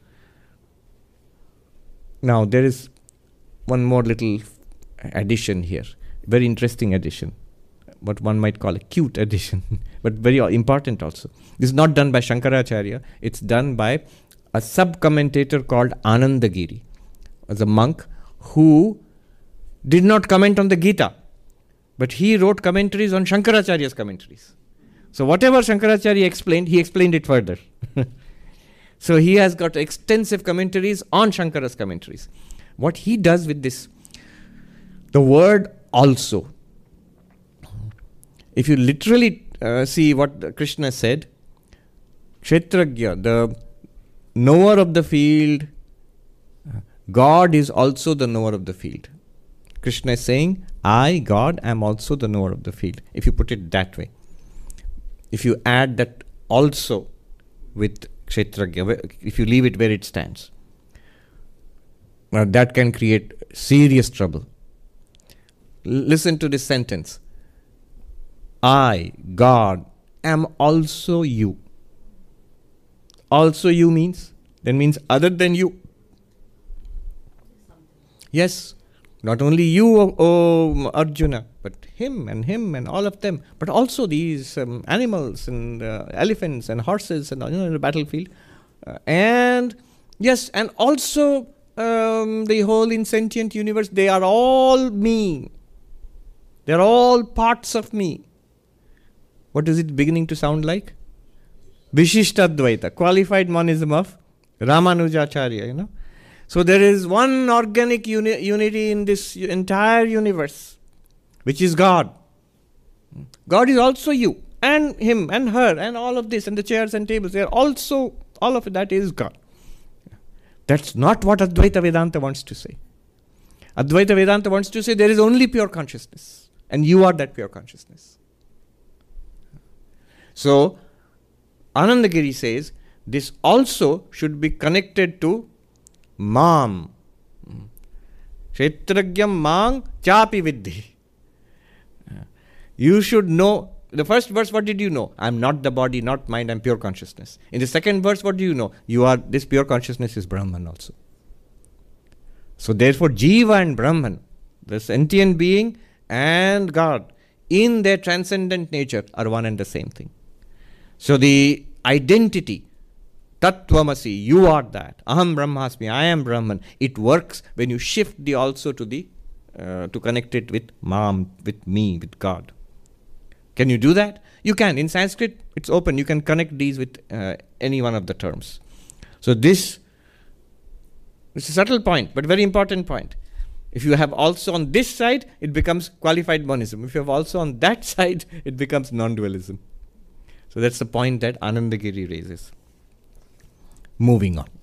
Now there is one more little addition here. Very interesting addition. What one might call a cute addition, but very important also. This is not done by Shankaracharya. It's done by a sub-commentator called Anandagiri, as a monk who did not comment on the Gita, but he wrote commentaries on Shankaracharya's commentaries. So whatever Shankaracharya explained, he explained it further. So he has got extensive commentaries on Shankara's commentaries. What he does with this, the word also, if you literally see what Krishna said, Kshetragya, the knower of the field, God is also the knower of the field. Krishna is saying, I, God, am also the knower of the field. If you put it that way. If you add that also with Kshetragya, if you leave it where it stands. Now that can create serious trouble. Listen to this sentence. I, God, am also you. Also you means other than you. Yes, not only you, O Arjuna, but him and all of them, but also these animals and elephants and horses and in the battlefield. And yes, and also the whole insentient universe, they are all me. They are all parts of me. What is it beginning to sound like? Vishishtadvaita, qualified monism of Ramanujacharya, So there is one organic unity in this entire universe, which is God. God is also you, and him, and her, and all of this, and the chairs and tables. They are also, all of that is God. That's not what Advaita Vedanta wants to say. Advaita Vedanta wants to say there is only pure consciousness, and you are that pure consciousness. So, Anandagiri says, this also should be connected to Mam. Kshetragyam Mang Chapi Viddhi. You should know. The first verse, what did you know? I am not the body, not mind, I am pure consciousness. In the second verse, what do you know? You are, this pure consciousness is Brahman also. So therefore, Jiva and Brahman, the sentient being and God, in their transcendent nature, are one and the same thing. So the identity, Tattvamasi, you are that. Aham Brahmasmi, I am Brahman. It works when you shift the also to the to connect it with Mam, with me, with God. Can you do that? You can. In Sanskrit, it's open. You can connect these with any one of the terms. So this is a subtle point, but very important point. If you have also on this side, it becomes qualified monism. If you have also on that side, it becomes non-dualism. So that's the point that Anandagiri raises. Moving on.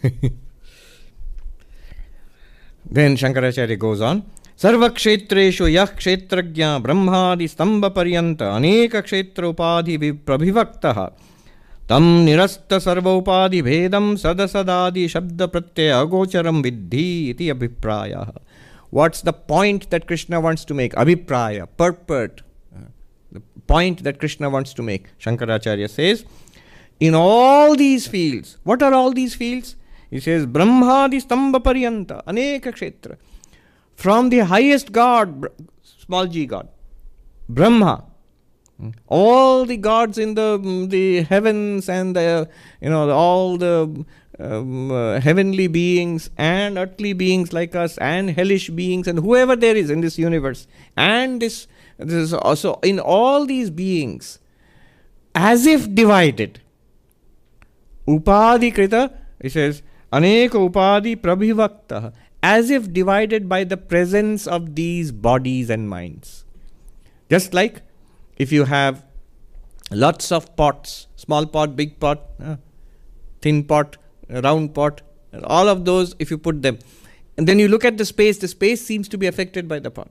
Then Shankaracharya goes on. Sarva kshetreshu yah kshetragya brahmadi stamba paryanta aneka kshetra upadhi prabhivaktaha tam nirasta sarva upadhi bhedam sadasadadi shabda pratyaya agocharam viddhi iti abhipraya. What's the point that Krishna wants to make? Abhipraya, purport. The point that Krishna wants to make. Shankaracharya says, in all these fields, what are all these fields? He says, Brahmadi stamba paryanta aneka kshetra. From the highest God, small g God, Brahma, all the gods in the heavens and all the heavenly beings and earthly beings like us and hellish beings and whoever there is in this universe, and this is also in all these beings, as if divided. Upadhi krita, he says, aneka upadhi prabhivakta, as if divided by the presence of these bodies and minds. Just like if you have lots of pots, small pot, big pot, thin pot, round pot, all of those, if you put them, and then you look at the space seems to be affected by the pot.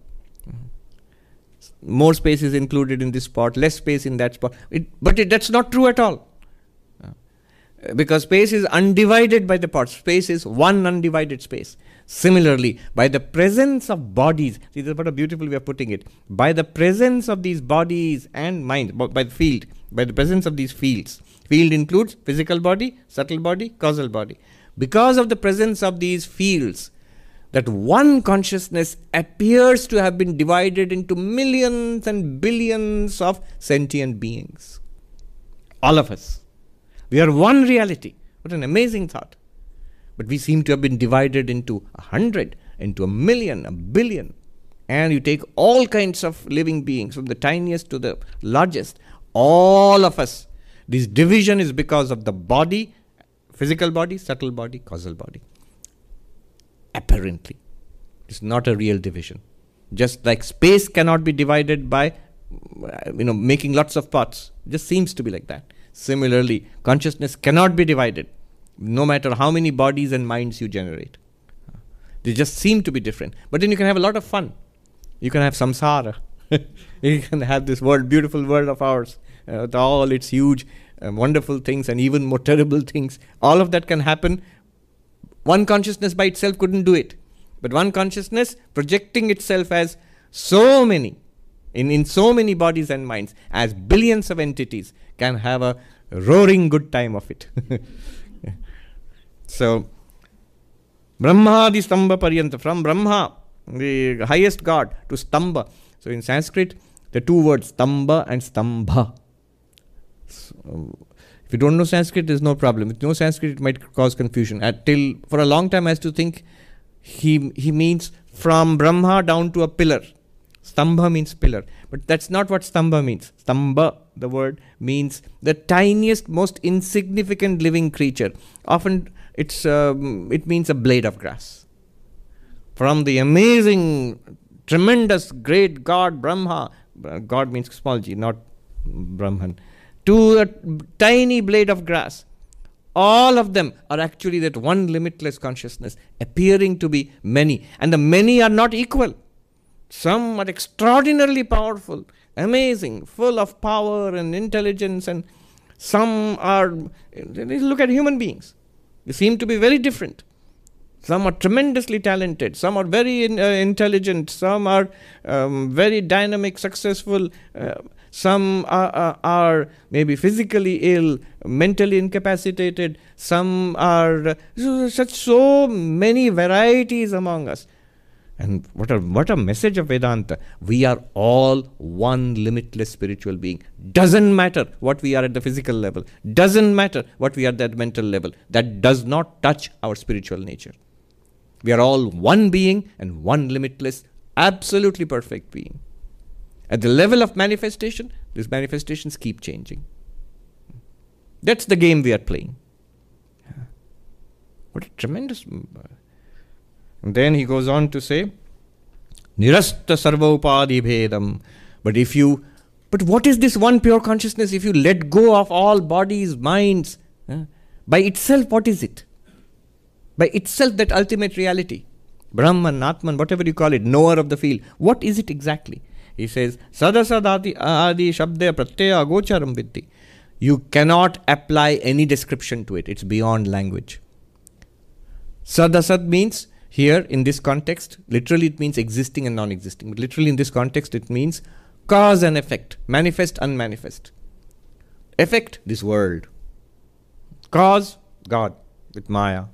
More space is included in this pot, less space in that spot. But that's not true at all. Because space is undivided by the pot. Space is one undivided space. Similarly, by the presence of bodies, see, this is what a beautiful way of putting it. By the presence of these bodies and mind, by the field, by the presence of these fields. Field includes physical body, subtle body, causal body. Because of the presence of these fields, that one consciousness appears to have been divided into millions and billions of sentient beings. All of us. We are one reality. What an amazing thought. But we seem to have been divided into 100, into 1,000,000, 1,000,000,000. And you take all kinds of living beings, from the tiniest to the largest, all of us. This division is because of the body, physical body, subtle body, causal body. Apparently. It's not a real division. Just like space cannot be divided by making lots of pots. It just seems to be like that. Similarly, consciousness cannot be divided, no matter how many bodies and minds you generate. They just seem to be different. But then you can have a lot of fun. You can have samsara. You can have this world, beautiful world of ours, with all its huge wonderful things and even more terrible things. All of that can happen. One consciousness by itself couldn't do it. But one consciousness projecting itself as so many, in so many bodies and minds, as billions of entities, can have a roaring good time of it. So, Brahmadi Stamba Paryanta, from Brahma, the highest God, to Stamba. So in Sanskrit, the two words Stamba and Stambha. So, if you don't know Sanskrit, there's no problem. If you know Sanskrit, it might cause confusion. For a long time, I used to think he means from Brahma down to a pillar. Stambha means pillar. But that's not what Stambha means. Stamba, the word, means the tiniest, most insignificant living creature. Often it means a blade of grass. From the amazing, tremendous, great God, Brahma, God means small g, not Brahman, to a tiny blade of grass. All of them are actually that one limitless consciousness, appearing to be many. And the many are not equal. Some are extraordinarily powerful, amazing, full of power and intelligence, and some are, look at human beings. They seem to be very different. Some are tremendously talented, some are very intelligent, some are very dynamic, successful, some are maybe physically ill, mentally incapacitated, some are so many varieties among us. And what a message of Vedanta. We are all one limitless spiritual being. Doesn't matter what we are at the physical level. Doesn't matter what we are at that mental level. That does not touch our spiritual nature. We are all one being and one limitless, absolutely perfect being. At the level of manifestation, these manifestations keep changing. That's the game we are playing. What a tremendous... And then he goes on to say, Nirasta sarva upadi bhedam. But what is this one pure consciousness if you let go of all bodies, minds? By itself, what is it? By itself, that ultimate reality. Brahman, Atman, whatever you call it, knower of the field. What is it exactly? He says, Sadasadati adi shabdaya pratyaya agocharam vitti. You cannot apply any description to it. It's beyond language. Sadasad means, here in this context, literally it means existing and non-existing. But literally in this context, it means cause and effect, manifest, unmanifest. Effect, this world. Cause, God, with Maya.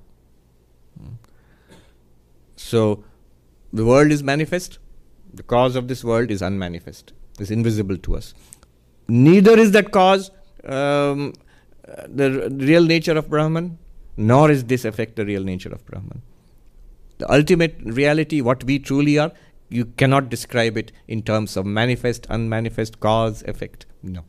So, the world is manifest. The cause of this world is unmanifest. It's invisible to us. Neither is that cause the real nature of Brahman, nor is this effect the real nature of Brahman. The ultimate reality, what we truly are, you cannot describe it in terms of manifest, unmanifest, cause, effect. No.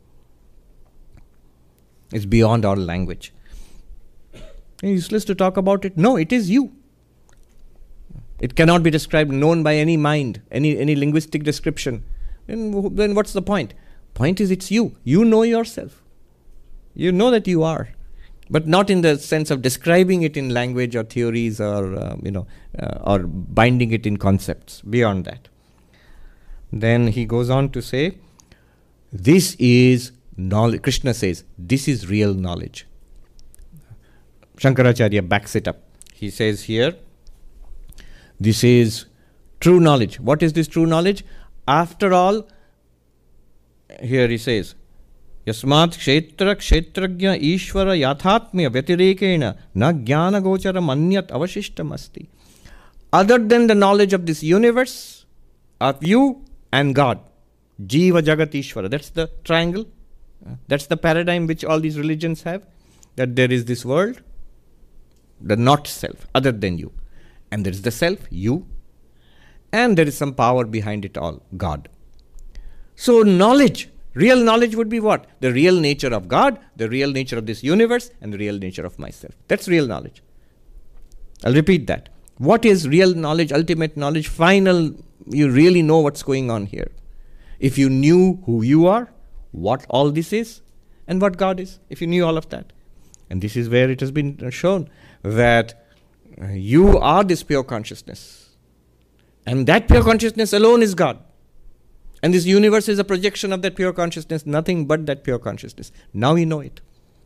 It's beyond our language. It's useless to talk about it. No, it is you. It cannot be described, known by any mind, any linguistic description. Then what's the point? Point is, it's you. You know yourself. You know that you are. But not in the sense of describing it in language or theories or, or binding it in concepts. Beyond that. Then he goes on to say, this is knowledge. Krishna says, this is real knowledge. Shankaracharya backs it up. He says here, this is true knowledge. What is this true knowledge? After all, here he says, Yasmat kshetra kshetragya ishvara yathatmya vyatirekena na jnana gochara manyat avashishtam asti. Other than the knowledge of this universe, of you and God, Jiva Jagat Ishvara, that's the triangle. That's the paradigm which all these religions have, that there is this world, the not self, other than you. And there is the self, you, and there is some power behind it all, God. So knowledge, real knowledge would be what? The real nature of God, the real nature of this universe, and the real nature of myself. That's real knowledge. I'll repeat that. What is real knowledge, ultimate knowledge, final, you really know what's going on here. If you knew who you are, what all this is, and what God is, if you knew all of that. And this is where it has been shown that you are this pure consciousness. And that pure consciousness alone is God. And this universe is a projection of that pure consciousness, nothing but that pure consciousness. Now you know it.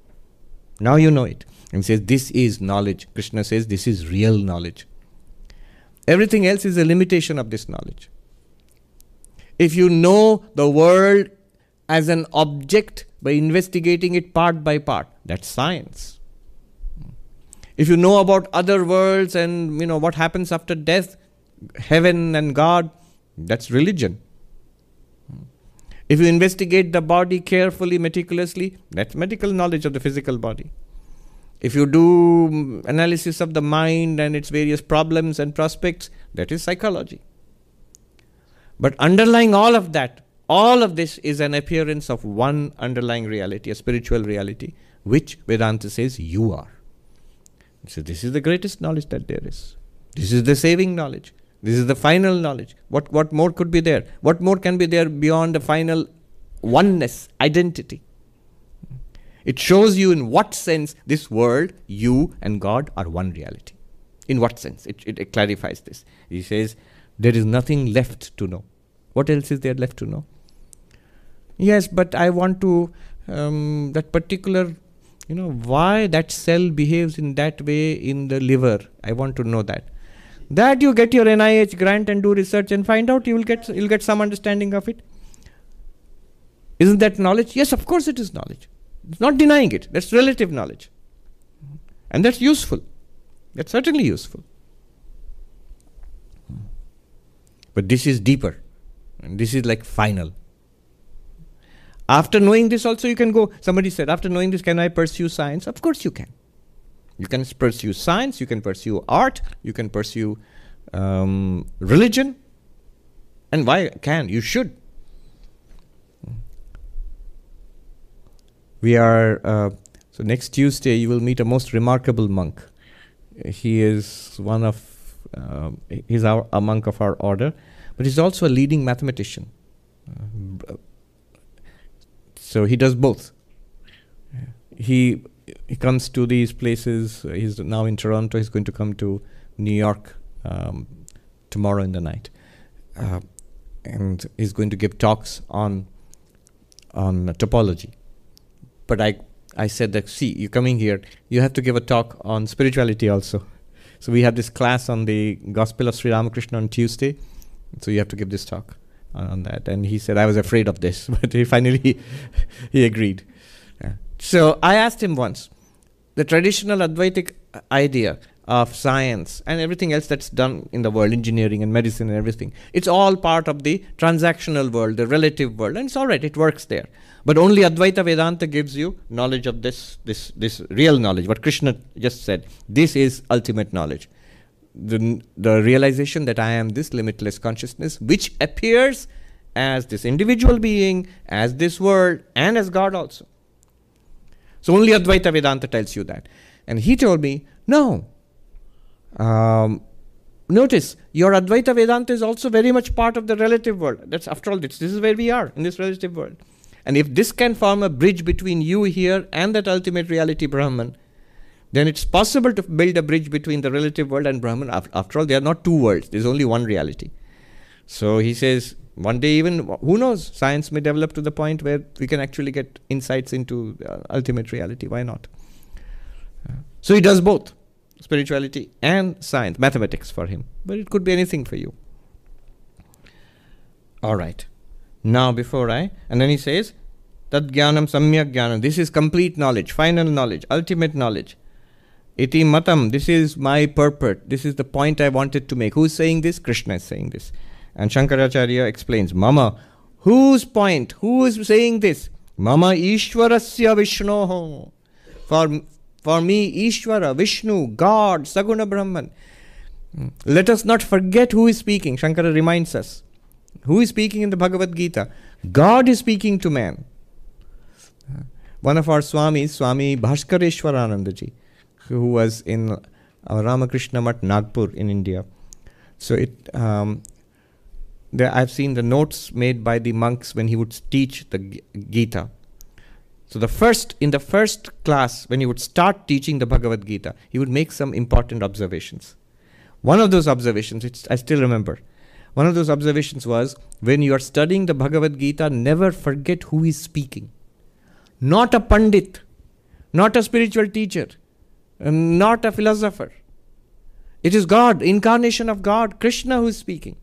Now you know it. And he says, this is knowledge. Krishna says, this is real knowledge. Everything else is a limitation of this knowledge. If you know the world as an object by investigating it part by part, that's science. If you know about other worlds and what happens after death, heaven and God, that's religion. If you investigate the body carefully, meticulously, that's medical knowledge of the physical body. If you do analysis of the mind and its various problems and prospects, that is psychology. But underlying all of that, all of this is an appearance of one underlying reality, a spiritual reality, which Vedanta says you are. So this is the greatest knowledge that there is. This is the saving knowledge. This is the final knowledge. What more could be there? What more can be there beyond the final oneness, identity? It shows you in what sense this world, you and God are one reality. In what sense? It clarifies this. He says, there is nothing left to know. What else is there left to know? Yes, but I want to, that particular, why that cell behaves in that way in the liver. I want to know that. That you get your NIH grant and do research and find out, you'll get some understanding of it. Isn't that knowledge? Yes, of course it is knowledge. It's not denying it. That's relative knowledge. And that's useful. That's certainly useful. But this is deeper. And this is like final. After knowing this also you can go, somebody said, after knowing this, can I pursue science? Of course you can. You can pursue science, you can pursue art, you can pursue religion. And why can? You should. We are, so next Tuesday you will meet a most remarkable monk. He is he's a monk of our order, but he's also a leading mathematician. So he does both. He comes to these places. He's now in Toronto. He's going to come to New York tomorrow in the night, and he's going to give talks on topology. But I said that, see, you're coming here, you have to give a talk on spirituality also. So we have this class on the Gospel of Sri Ramakrishna on Tuesday. So you have to give this talk on that. And he said, I was afraid of this, but he finally he agreed. So I asked him once, the traditional Advaitic idea of science and everything else that's done in the world, engineering and medicine and everything, it's all part of the transactional world, the relative world, and it's all right, it works there. But only Advaita Vedanta gives you knowledge of this real knowledge, what Krishna just said. This is ultimate knowledge. The realization that I am this limitless consciousness, which appears as this individual being, as this world, and as God also. So only Advaita Vedanta tells you that. And he told me, no. Notice, your Advaita Vedanta is also very much part of the relative world. That's, after all, this is where we are, in this relative world. And if this can form a bridge between you here and that ultimate reality, Brahman, then it's possible to build a bridge between the relative world and Brahman. After all, there are not two worlds. There's only one reality. So he says, one day even, who knows, science may develop to the point where we can actually get insights into ultimate reality. Why not? So he does both, spirituality and science, mathematics for him. But it could be anything for you. All right. Now and then he says, Tad Jnanam Samyak Jnanam. This is complete knowledge, final knowledge, ultimate knowledge. Iti Matam. This is my purport. This is the point I wanted to make. Who is saying this? Krishna is saying this. And Shankaracharya explains, Mama, whose point? Who is saying this? Mama Ishwarasya Vishnoho. For me, Ishwara, Vishnu, God, Saguna Brahman. Let us not forget who is speaking. Shankara reminds us. Who is speaking in the Bhagavad Gita? God is speaking to man. One of our Swamis, Swami Bhaskareshwaranandaji, who was in Ramakrishna Math, Nagpur in India. So I've seen the notes made by the monks when he would teach the Gita. So in the first class, when he would start teaching the Bhagavad Gita, he would make some important observations. One of those observations, I still remember, one of those observations was, when you are studying the Bhagavad Gita, never forget who is speaking. Not a Pandit, not a spiritual teacher, not a philosopher. It is God, incarnation of God, Krishna, who is speaking.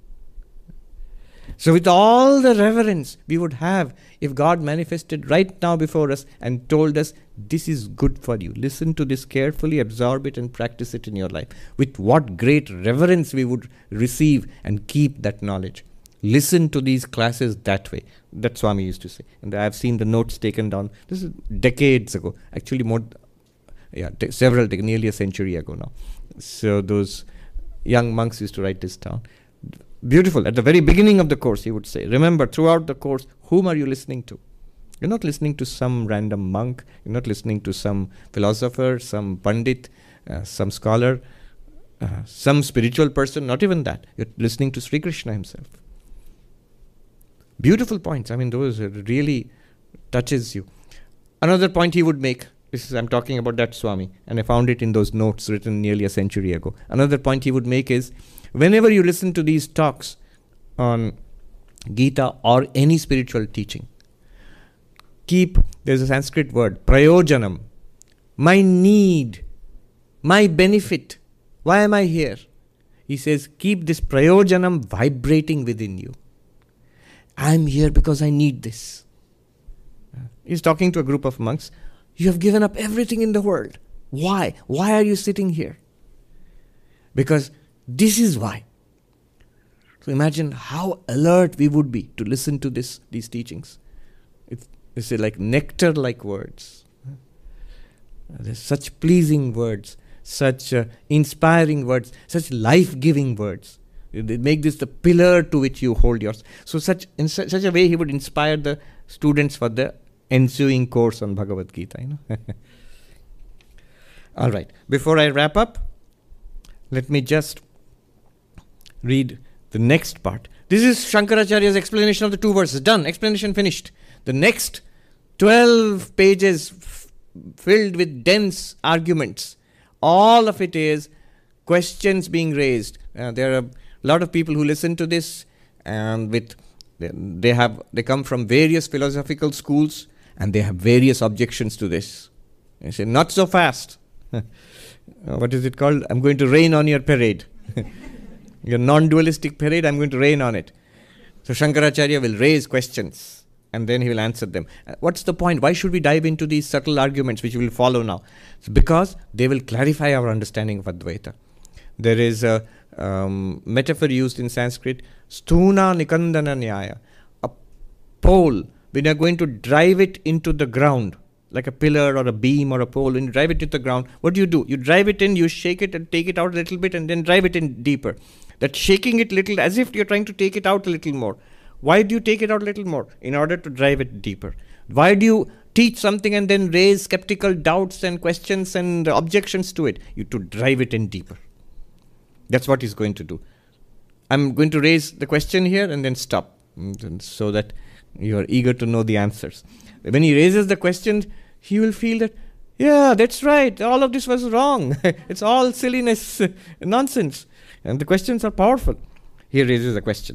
So with all the reverence we would have if God manifested right now before us and told us, this is good for you. Listen to this carefully, absorb it and practice it in your life. With what great reverence we would receive and keep that knowledge. Listen to these classes that way. That Swami used to say. And I have seen the notes taken down. This is decades ago. Actually nearly a century ago now. So those young monks used to write this down. Beautiful. At the very beginning of the course, he would say, remember, throughout the course, whom are you listening to? You're not listening to some random monk. You're not listening to some philosopher, some pandit, some scholar, some spiritual person. Not even that. You're listening to Sri Krishna himself. Beautiful points. I mean, those really touches you. Another point he would make, I'm talking about that Swami, and I found it in those notes written nearly a century ago. Another point he would make is, whenever you listen to these talks on Gita or any spiritual teaching, there's a Sanskrit word, prayojanam, my need, my benefit, why am I here? He says, keep this prayojanam vibrating within you. I'm here because I need this. He's talking to a group of monks. You have given up everything in the world. Why? Why are you sitting here? Because this is why. So imagine how alert we would be to listen to these teachings. It's like nectar-like words. There's such pleasing words, such inspiring words, such life-giving words. They make this the pillar to which you hold yours. So in such a way, he would inspire the students for the ensuing course on Bhagavad Gita. All right. Before I wrap up, let me just read the next part. This is Shankaracharya's explanation of the 2 verses. Done. Explanation finished. The next 12 pages filled with dense arguments. All of it is questions being raised. There are a lot of people who listen to this, and they come from various philosophical schools, and they have various objections to this. They say, not so fast. What is it called? I'm going to rain on your parade. Your non-dualistic parade, I'm going to rain on it. So Shankaracharya will raise questions and then he will answer them. What's the point? Why should we dive into these subtle arguments which we will follow now? It's because they will clarify our understanding of Advaita. There is a metaphor used in Sanskrit, Stuna Nikandana Nyaya. A pole, when you're going to drive it into the ground, like a pillar or a beam or a pole, and you drive it into the ground, what do? You drive it in, you shake it and take it out a little bit and then drive it in deeper. That shaking it little as if you're trying to take it out a little more. Why do you take it out a little more? In order to drive it deeper. Why do you teach something and then raise skeptical doubts and questions and objections to it? To drive it in deeper. That's what he's going to do. I'm going to raise the question here and then stop, so that you are eager to know the answers. When he raises the question, he will feel that, yeah, that's right, all of this was wrong. It's all silliness, nonsense. And the questions are powerful. He raises a question.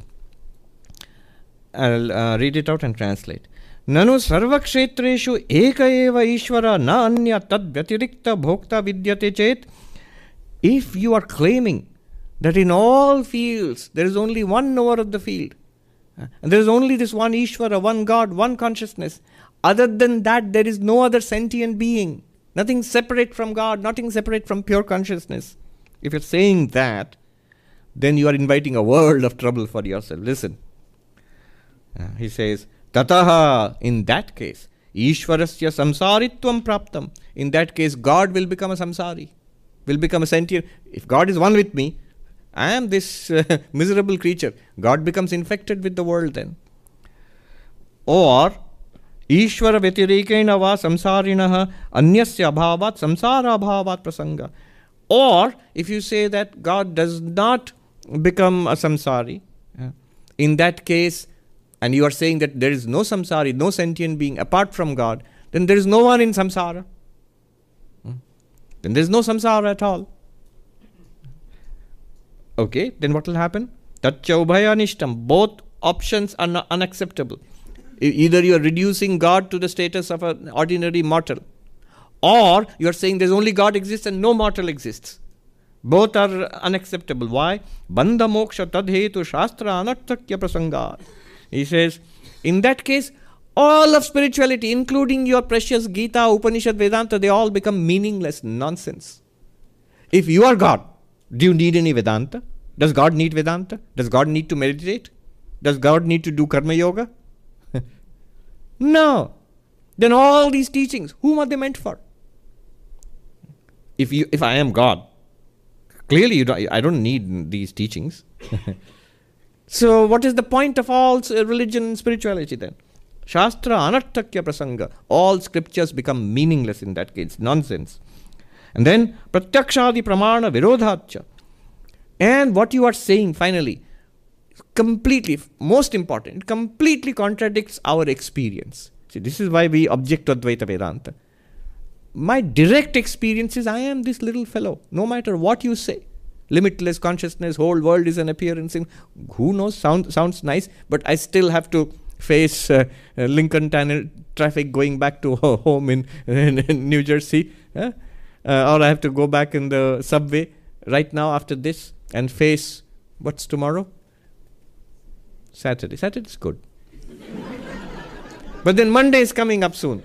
I'll read it out and translate. Nanu sarvakshetreshu eka eva ishvara na anya tad vyatirikta bhokta vidyate chet. If you are claiming that in all fields there is only one knower of the field, and there is only this one Ishvara, one God, one consciousness, other than that there is no other sentient being, nothing separate from God, nothing separate from pure consciousness. If you're saying that, then you are inviting a world of trouble for yourself. Listen. He says, Tataha, in that case, Ishvarasya samsaritvam praptam. In that case, God will become a samsari, will become a sentient. If God is one with me, I am this miserable creature. God becomes infected with the world then. Or, Ishvara vyatirikena va samsarinaha anyasya abhavat samsara abhavat prasanga. Or, if you say that God does not become a samsari, in that case, and you are saying that there is no samsari, no sentient being apart from God, then there is no one in samsara. Then there is no samsara at all. Okay, then what will happen? Tatcha ubhaya nishtam. Both options are unacceptable. Either you are reducing God to the status of an ordinary mortal, Or you are saying there's only God exists and no mortal exists. Both are unacceptable. Why? Bandha moksha tadhetu shastra anarthakya prasangat. He says, in that case, all of spirituality, including your precious Gita, Upanishad, Vedanta, they all become meaningless nonsense. If you are God, do you need any Vedanta? Does God need Vedanta? Does God need to meditate? Does God need to do Karma Yoga? No. Then all these teachings, whom are they meant for? If I am God, clearly I don't need these teachings. So what is the point of all religion and spirituality then? Shastra anarthakya prasanga. All scriptures become meaningless in that case. Nonsense. And then pratyakshadi pramana virodhacha. And what you are saying finally, completely, most important, it completely contradicts our experience. See, this is why we object to Advaita Vedanta. My direct experience is I am this little fellow, no matter what you say. Limitless consciousness, whole world is an appearance. Who knows, sounds nice, but I still have to face Lincoln Tunnel traffic going back to home in New Jersey. Or I have to go back in the subway right now after this and face, what's tomorrow? Saturday. Saturday's good. But then Monday is coming up soon.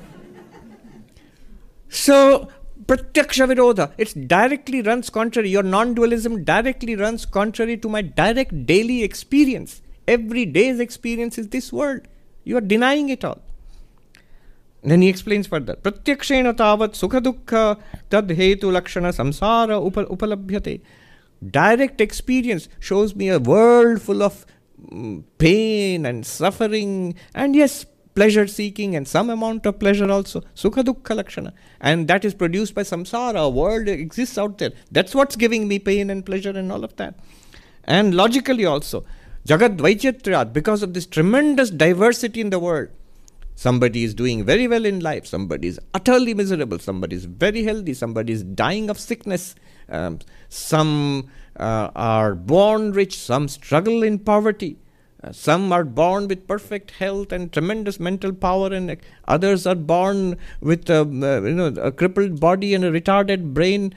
So, Pratyaksha Virodha, it directly runs contrary. Your non-dualism directly runs contrary to my direct daily experience. Every day's experience is this world. You are denying it all. And then he explains further. Pratyakshena tavat sukha dukkha tad hetu lakshana samsara upalabhyate. Direct experience shows me a world full of pain and suffering and yes, pleasure seeking and some amount of pleasure also. Sukha dukkha lakshana. And that is produced by samsara. A world exists out there. That's what's giving me pain and pleasure and all of that. And logically also, Jagat Vaichitriyat, because of this tremendous diversity in the world, somebody is doing very well in life, somebody is utterly miserable, somebody is very healthy, somebody is dying of sickness, some are born rich, some struggle in poverty, some are born with perfect health and tremendous mental power, and others are born with a crippled body and a retarded brain.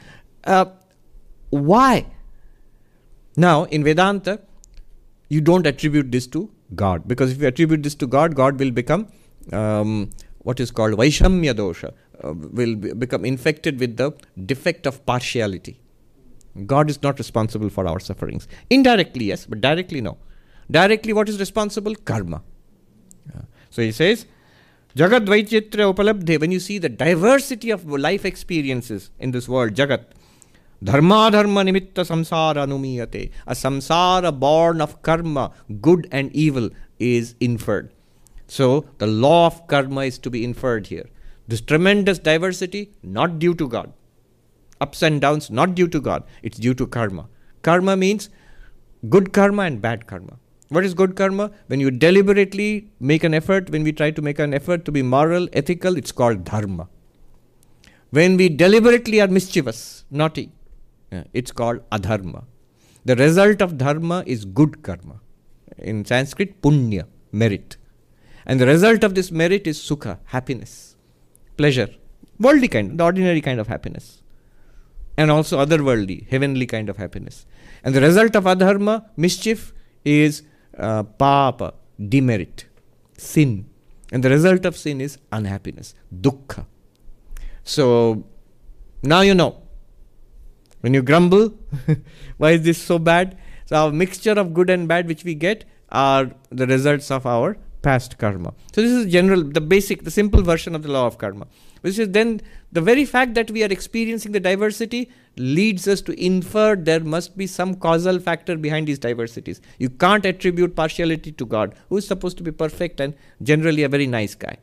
Why? Now, in Vedanta, you don't attribute this to God, because if you attribute this to God, God will become what is called Vaishamya dosha, will become infected with the defect of partiality. God is not responsible for our sufferings. Indirectly, yes, but directly, no. Directly, what is responsible? Karma. So he says, Jagat Vaichitra Upalabdhe, when you see the diversity of life experiences in this world, Jagat, Dharma dharma nimitta samsara anumiyate. A samsara born of karma, good and evil, is inferred. So the law of karma is to be inferred here. This tremendous diversity, not due to God. Ups and downs, not due to God. It's due to karma. Karma means good karma and bad karma. What is good karma? When you deliberately make an effort, when we try to make an effort to be moral, ethical, it's called dharma. When we deliberately are mischievous, naughty, it's called adharma. The result of dharma is good karma. In Sanskrit, punya, merit. And the result of this merit is sukha, happiness, pleasure, worldly kind, the ordinary kind of happiness. And also otherworldly, heavenly kind of happiness. And the result of adharma, mischief, is papa, demerit, sin. And the result of sin is unhappiness, dukkha. So, now you know. When you grumble, why is this so bad? So our mixture of good and bad which we get are the results of our past karma. So this is general, the simple version of the law of karma. Which is then the very fact that we are experiencing the diversity leads us to infer there must be some causal factor behind these diversities. You can't attribute partiality to God, who is supposed to be perfect and generally a very nice guy.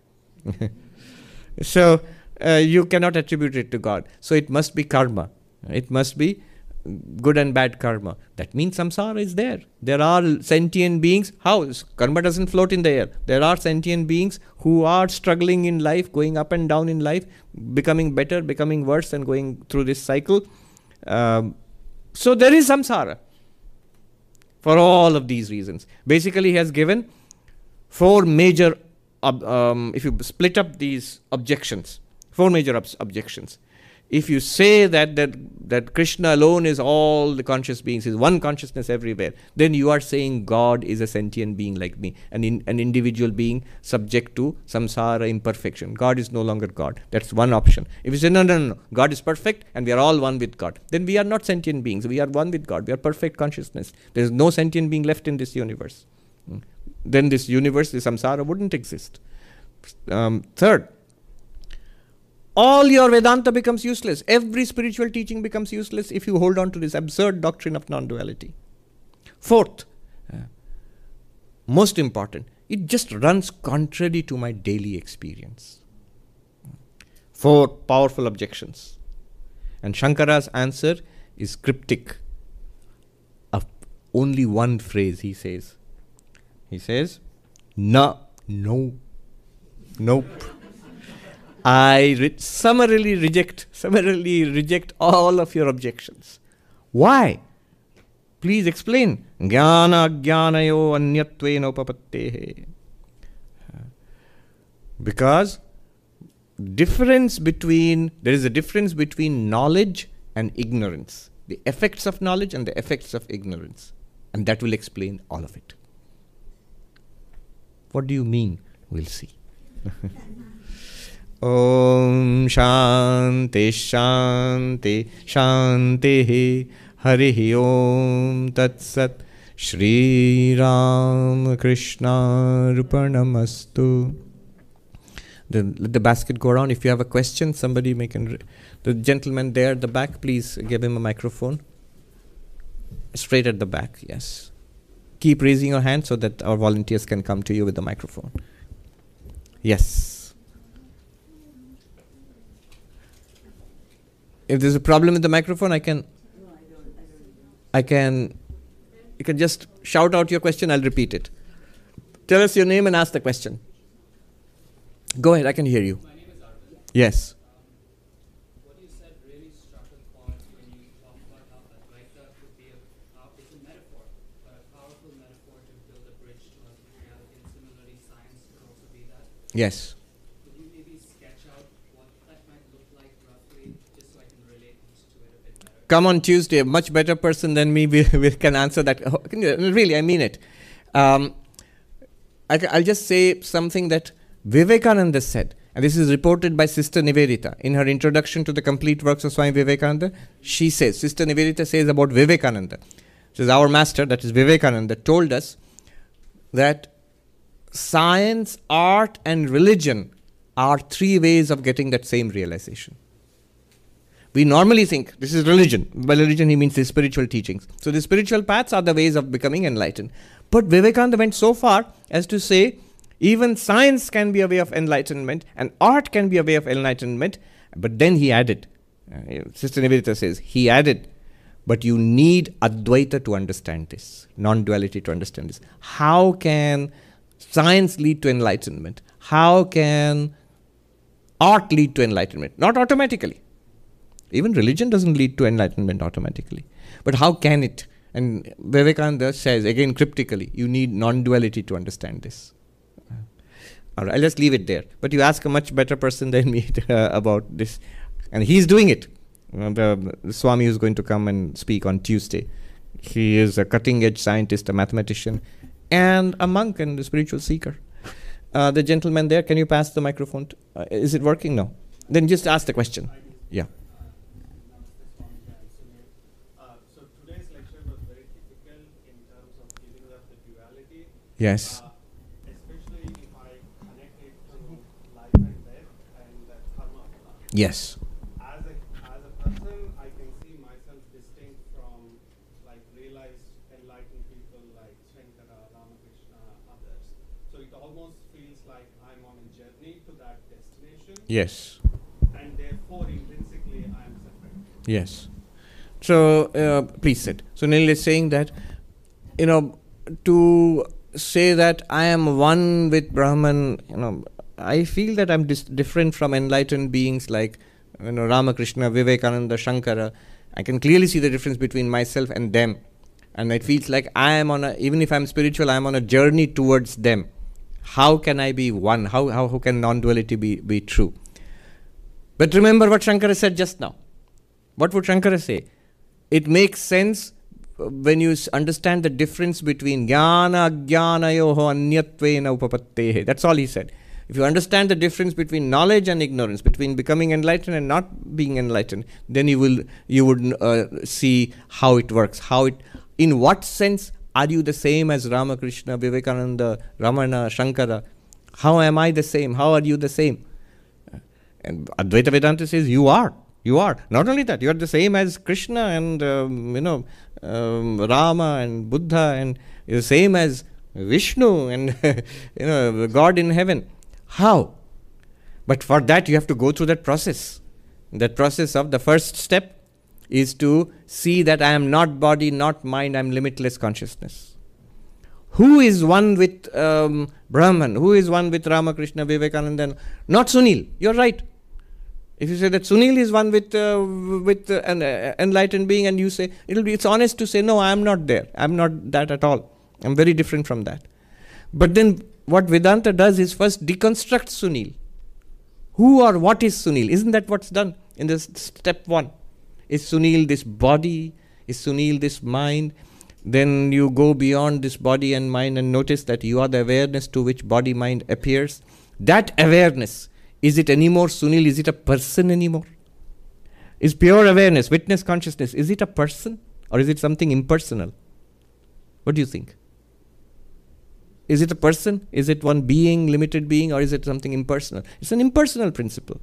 So you cannot attribute it to God. So it must be karma. It must be good and bad karma. That means samsara is there. There are sentient beings. How? Karma doesn't float in the air. There are sentient beings who are struggling in life, going up and down in life, becoming better, becoming worse, and going through this cycle. So there is samsara for all of these reasons. Basically, he has given four major, if you split up these objections, Four major objections. If you say that Krishna alone is all the conscious beings, is one consciousness everywhere, then you are saying God is a sentient being like me, an individual being subject to samsara imperfection. God is no longer God. That's one option. If you say, no, God is perfect and we are all one with God, then we are not sentient beings. We are one with God. We are perfect consciousness. There is no sentient being left in this universe. Then this universe, the samsara, wouldn't exist. Third, all your Vedanta becomes useless. Every spiritual teaching becomes useless if you hold on to this absurd doctrine of non-duality. Fourth, most important, it just runs contrary to my daily experience. Four powerful objections. And Shankara's answer is cryptic. Of only one phrase he says. He says, no, nope. I summarily reject all of your objections. Why? Please explain. Jnana jnanayo anyatvena upapattehe. Because there is a difference between knowledge and ignorance. The effects of knowledge and the effects of ignorance. And that will explain all of it. What do you mean? We'll see. Om Shanti Shanti Shanti Harihi Om Tat Sat Shri Ram Krishna Arpanamastu. Let the basket go around. If you have a question, somebody the gentleman there at the back, please give him a microphone. Straight at the back, yes. Keep raising your hand so that our volunteers can come to you with the microphone. Yes. If there's a problem with the microphone, you can just shout out your question, I'll repeat it. Tell us your name and ask the question. Go ahead, I can hear you. My name is Arvind. Yes. What you said really struck a chord when you talk about how Advaita could be it's a metaphor, but a powerful metaphor to build a bridge to reality, and similarly science could also be that. Yes. Could you maybe sketch out what that might look like roughly, just so I can relate to it a bit better? Come on Tuesday, a much better person than me we can answer that. Really, I mean it. I'll just say something that Vivekananda said, and this is reported by Sister Nivedita in her introduction to the complete works of Swami Vivekananda. She says, Sister Nivedita says about Vivekananda, says our master, that is Vivekananda, told us that science, art and religion are three ways of getting that same realization. We normally think this is religion. By religion he means the spiritual teachings. So the spiritual paths are the ways of becoming enlightened. But Vivekananda went so far as to say even science can be a way of enlightenment and art can be a way of enlightenment. But then he added, Sister Nivedita says, he added, but you need Advaita to understand this, non-duality to understand this. How can science lead to enlightenment? How can art lead to enlightenment? Not automatically. Even religion doesn't lead to enlightenment automatically. But how can it? And Vivekananda says, again cryptically, you need non-duality to understand this. All right, I'll just leave it there. But you ask a much better person than me about this. And he's doing it. The Swami is going to come and speak on Tuesday. He is a cutting-edge scientist, a mathematician, and a monk and a spiritual seeker. The gentleman there, can you pass the microphone? Is it working now? Then just ask the question. Yeah. So today's lecture was very typical in terms of giving up the duality. Yes. Especially if I connect it to life and death and the karma. Yes. As a person, I can see myself distinct from like realized enlightened people like Shankara, Ramakrishna, others. So it almost feels like I'm on a journey to that destination. Yes. And therefore, intrinsically, I am separate. Yes. So, please sit. So, Nil is saying that, to say that I am one with Brahman, I feel that I'm different from enlightened beings like, Ramakrishna, Vivekananda, Shankara. I can clearly see the difference between myself and them. And it feels like I am even if I'm spiritual, I'm on a journey towards them. How can I be one? How can non-duality be true? But remember what Shankara said just now. What would Shankara say? It makes sense when you understand the difference between jnana ajnanayoho anyatvena upapattehe. That's all he said. If you understand the difference between knowledge and ignorance, between becoming enlightened and not being enlightened, then you would see how it works. In what sense are you the same as Ramakrishna, Vivekananda, Ramana, Shankara? How am I the same? How are you the same? And Advaita Vedanta says you are. You are. Not only that, you are the same as Krishna and Rama and Buddha, and you're the same as Vishnu and God in heaven. How? But for that you have to go through that process. That process of the first step is to see that I am not body, not mind, I am limitless consciousness. Who is one with Brahman? Who is one with Ramakrishna, Vivekananda? Not Sunil. You're right. If you say that Sunil is one with an enlightened being, and you say, it's honest to say, no, I am not there. I am not that at all. I am very different from that. But then what Vedanta does is first deconstruct Sunil. Who or what is Sunil? Isn't that what's done in this step one? Is Sunil this body? Is Sunil this mind? Then you go beyond this body and mind and notice that you are the awareness to which body-mind appears. That awareness, is it anymore Sunil? Is it a person anymore? Is pure awareness, witness consciousness, is it a person or is it something impersonal? What do you think? Is it a person? Is it one being, limited being, or is it something impersonal? It's an impersonal principle.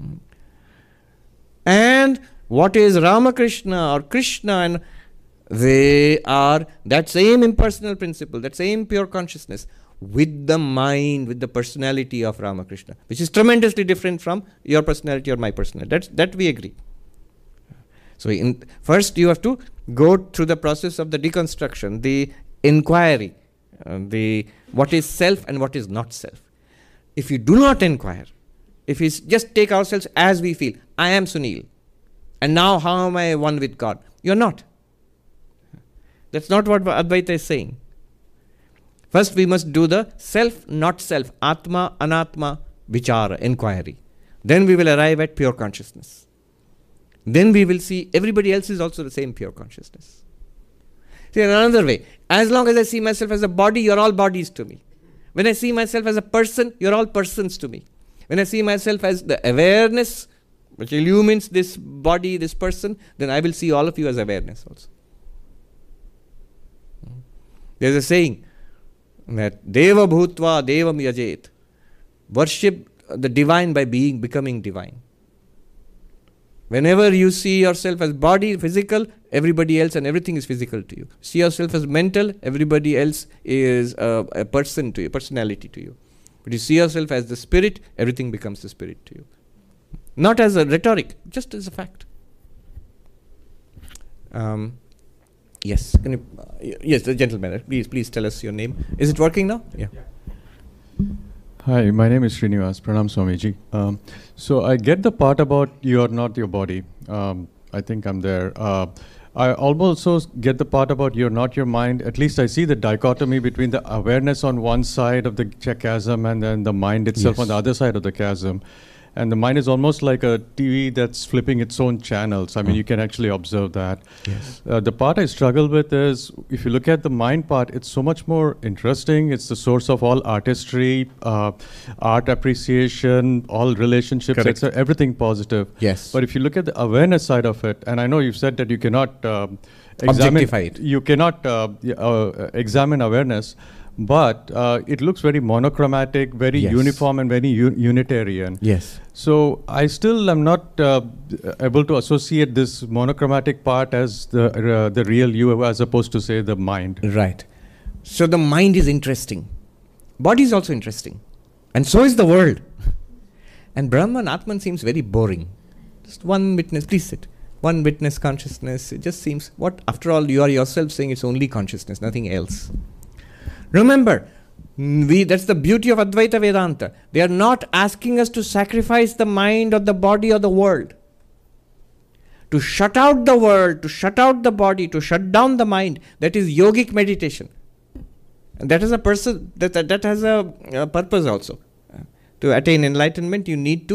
And what is Ramakrishna or Krishna? And they are that same impersonal principle, that same pure consciousness with the mind, with the personality of Ramakrishna, which is tremendously different from your personality or my personality. That we agree. So first you have to go through the process of the deconstruction, the inquiry, what is self and what is not self. If you do not inquire, if we just take ourselves as we feel, I am Sunil, and now how am I one with God? You're not. That's not what Advaita is saying. First we must do the self, not self, Atma, Anatma, Vichara, inquiry. Then we will arrive at pure consciousness. Then we will see everybody else is also the same pure consciousness. See, in another way, as long as I see myself as a body, you're all bodies to me. When I see myself as a person, you're all persons to me. When I see myself as the awareness which illumines this body, this person, then I will see all of you as awareness also. There's a saying that Deva Bhutva Devam Yajet. Worship the divine by becoming divine. Whenever you see yourself as body, physical, everybody else and everything is physical to you. See yourself as mental, everybody else is a person to you, personality to you. But you see yourself as the spirit, everything becomes the spirit to you. Not as a rhetoric, just as a fact. Yes, can you, yes, the gentleman. Please tell us your name. Is it working now? Yeah. Hi, my name is Srinivas. Pranam Swamiji. So I get the part about you are not your body. I think I'm there. I also get the part about you're not your mind. At least I see the dichotomy between the awareness on one side of the chasm and then the mind itself on the other side of the chasm. And the mind is almost like a TV that's flipping its own channels. I mean, you can actually observe that. Yes. The part I struggle with is, if you look at the mind part, it's so much more interesting. It's the source of all artistry, art appreciation, all relationships, etc., everything positive. Yes. But if you look at the awareness side of it, and I know you've said that you cannot objectify it. You cannot examine awareness. But it looks very monochromatic, very uniform and very Unitarian. Yes. So I still am not able to associate this monochromatic part as the real you as opposed to, say, the mind. Right. So the mind is interesting. Body is also interesting. And so is the world. And Brahman, Atman seems very boring. Just one witness, please sit. One witness consciousness. It just seems, what? After all, you are yourself saying it's only consciousness, nothing else. Remember, that's the beauty of Advaita Vedanta. They are not asking us to sacrifice the mind or the body or the world. To shut out the world, to shut out the body, to shut down the mind, that is yogic meditation. And that is that has a purpose also. To attain enlightenment, you need to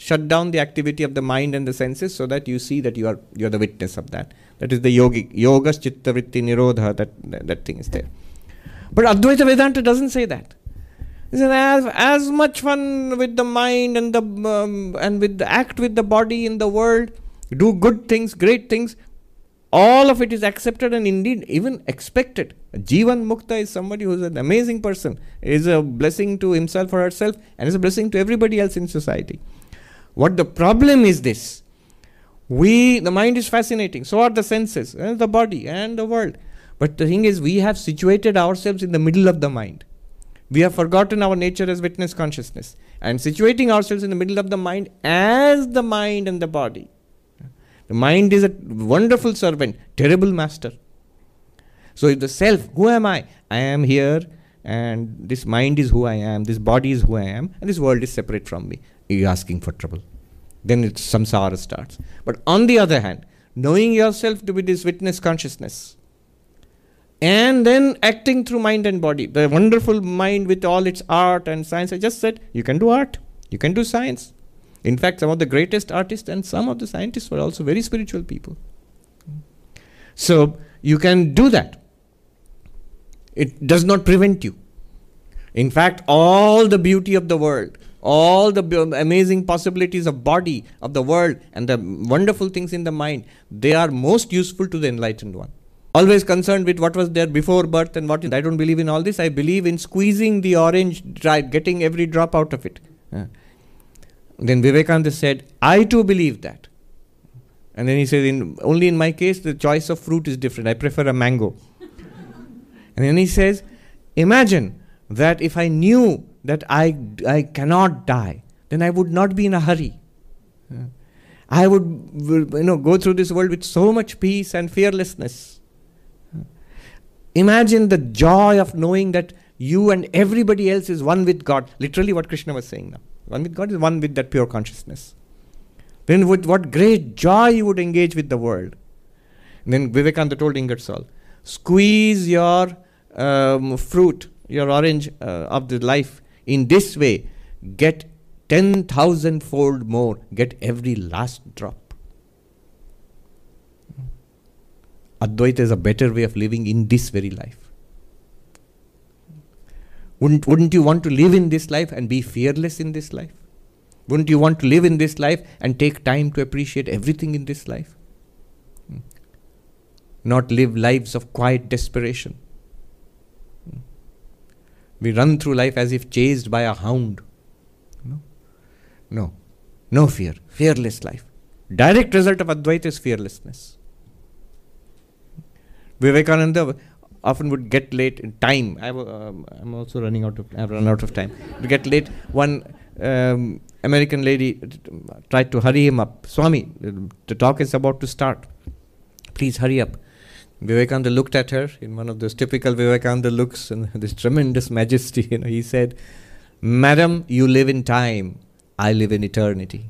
shut down the activity of the mind and the senses so that you see that you are the witness of that. That is the yoga chitta vritti nirodha, that thing is there. But Advaita Vedanta doesn't say that. It says as much fun with the mind and with the act with the body in the world, do good things, great things. All of it is accepted and indeed even expected. Jivan Mukta is somebody who is an amazing person, is a blessing to himself or herself, and is a blessing to everybody else in society. What the problem is this: the mind is fascinating, so are the senses, and the body and the world. But the thing is, we have situated ourselves in the middle of the mind. We have forgotten our nature as witness consciousness, and situating ourselves in the middle of the mind as the mind and the body. The mind is a wonderful servant, terrible master. So if the self, who am I? I am here, and this mind is who I am, this body is who I am, and this world is separate from me. You're asking for trouble. Then it's samsara starts. But on the other hand, knowing yourself to be this witness consciousness, and then acting through mind and body, the wonderful mind with all its art and science. I just said, you can do art, you can do science. In fact, some of the greatest artists and some of the scientists were also very spiritual people. So you can do that. It does not prevent you. In fact, all the beauty of the world, all the amazing possibilities of body, of the world, and the wonderful things in the mind, they are most useful to the enlightened one. Always concerned with what was there before birth and what is. I don't believe in all this. I believe in squeezing the orange dry, getting every drop out of it. Then Vivekananda said, I too believe that. And then he said, only in my case, the choice of fruit is different. I prefer a mango. And then he says, imagine that if I knew that I cannot die, then I would not be in a hurry. I would go through this world with so much peace and fearlessness. Imagine the joy of knowing that you and everybody else is one with God. Literally what Krishna was saying now. One with God is one with that pure consciousness. Then with what great joy you would engage with the world. And then Vivekananda told Ingersoll, squeeze your fruit, your orange of the life in this way. Get 10,000-fold more. Get every last drop. Advaita is a better way of living in this very life. Wouldn't you want to live in this life and be fearless in this life? Wouldn't you want to live in this life and take time to appreciate everything in this life? Not live lives of quiet desperation. We run through life as if chased by a hound. No fear. Fearless life. Direct result of Advaita is fearlessness. Vivekananda often would get late in time. I'm also running out of. I've run out of time. To get late, one American lady tried to hurry him up. Swami, the talk is about to start. Please hurry up. Vivekananda looked at her in one of those typical Vivekananda looks and this tremendous majesty. He said, "Madam, you live in time. I live in eternity."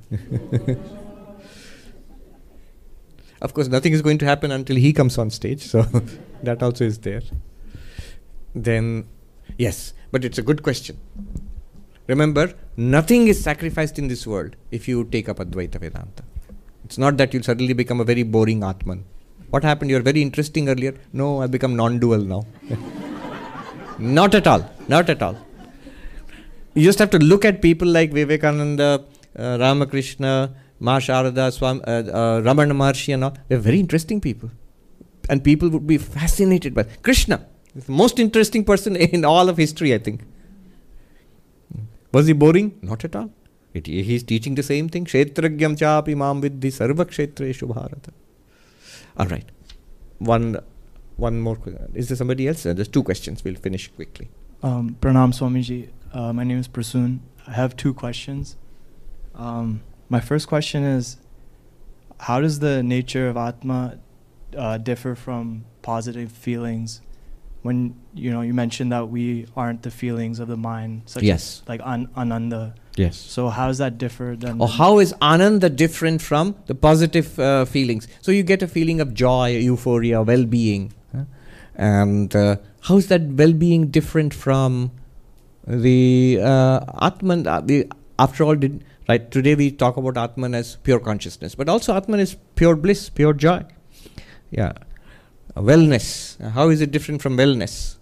Of course, nothing is going to happen until he comes on stage, so that also is there. Then, yes, but it's a good question. Remember, nothing is sacrificed in this world if you take up Advaita Vedanta. It's not that you'll suddenly become a very boring Atman. What happened? You were very interesting earlier. No, I've become non-dual now. Not at all. Not at all. You just have to look at people like Vivekananda, Ramakrishna, Ma Sharada, Ramana Maharshi and all. They're very interesting people. And people would be fascinated by Krishna. He's the most interesting person in all of history, I think. Was he boring? Not at all. He's teaching the same thing. Kshetragyam chapi mam vidhi sarva kshetreshu bharata. All right. One more. Is there somebody else? There's two questions. We'll finish quickly. Pranam Swamiji. My name is Prasoon. I have two questions. My first question is, how does the nature of Atma differ from positive feelings? When you mentioned that we aren't the feelings of the mind, such as like Ananda. Yes. So how does that differ then? Or how is Ananda different from the positive feelings? So you get a feeling of joy, euphoria, well-being. And how is that well-being different from the Atman, the After all, today we talk about Atman as pure consciousness, but also Atman is pure bliss, pure joy. Yeah. Wellness. How is it different from wellness?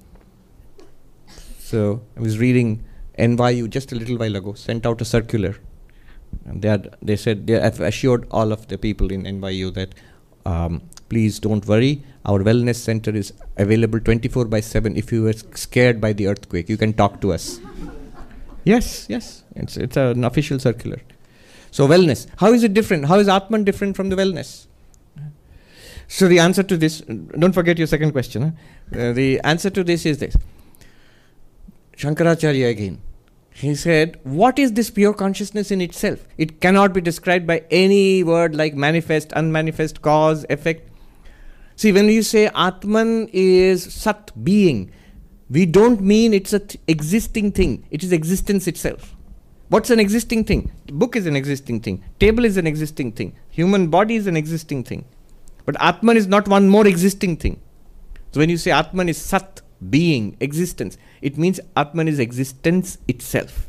So I was reading NYU just a little while ago, sent out a circular. And they said they have assured all of the people in NYU that please don't worry, our wellness center is available 24/7. If you were scared by the earthquake, you can talk to us. Yes, it's an official circular. So wellness, how is it different? How is Atman different from the wellness? So the answer to this, don't forget your second question. The answer to this is this. Shankaracharya again. He said, what is this pure consciousness in itself? It cannot be described by any word like manifest, unmanifest, cause, effect. See, when you say Atman is Sat, being, we don't mean it's an existing thing. It is existence itself. What's an existing thing? Book is an existing thing. Table is an existing thing. Human body is an existing thing. But Atman is not one more existing thing. So when you say Atman is Sat, being, existence, it means Atman is existence itself.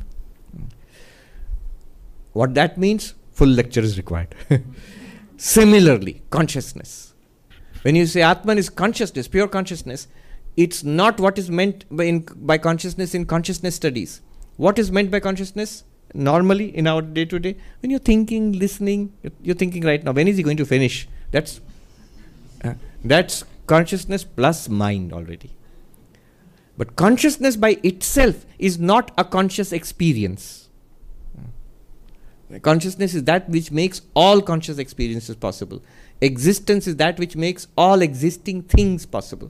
What that means, full lecture is required. Similarly, consciousness. When you say Atman is consciousness, pure consciousness, it's not what is meant by consciousness in consciousness studies. What is meant by consciousness normally in our day-to-day? When you're thinking, listening, you're thinking right now, when is he going to finish? That's consciousness plus mind already. But consciousness by itself is not a conscious experience. Consciousness is that which makes all conscious experiences possible. Existence is that which makes all existing things possible.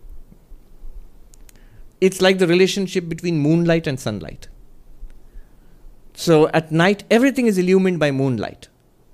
It's like the relationship between moonlight and sunlight. So at night, everything is illumined by moonlight.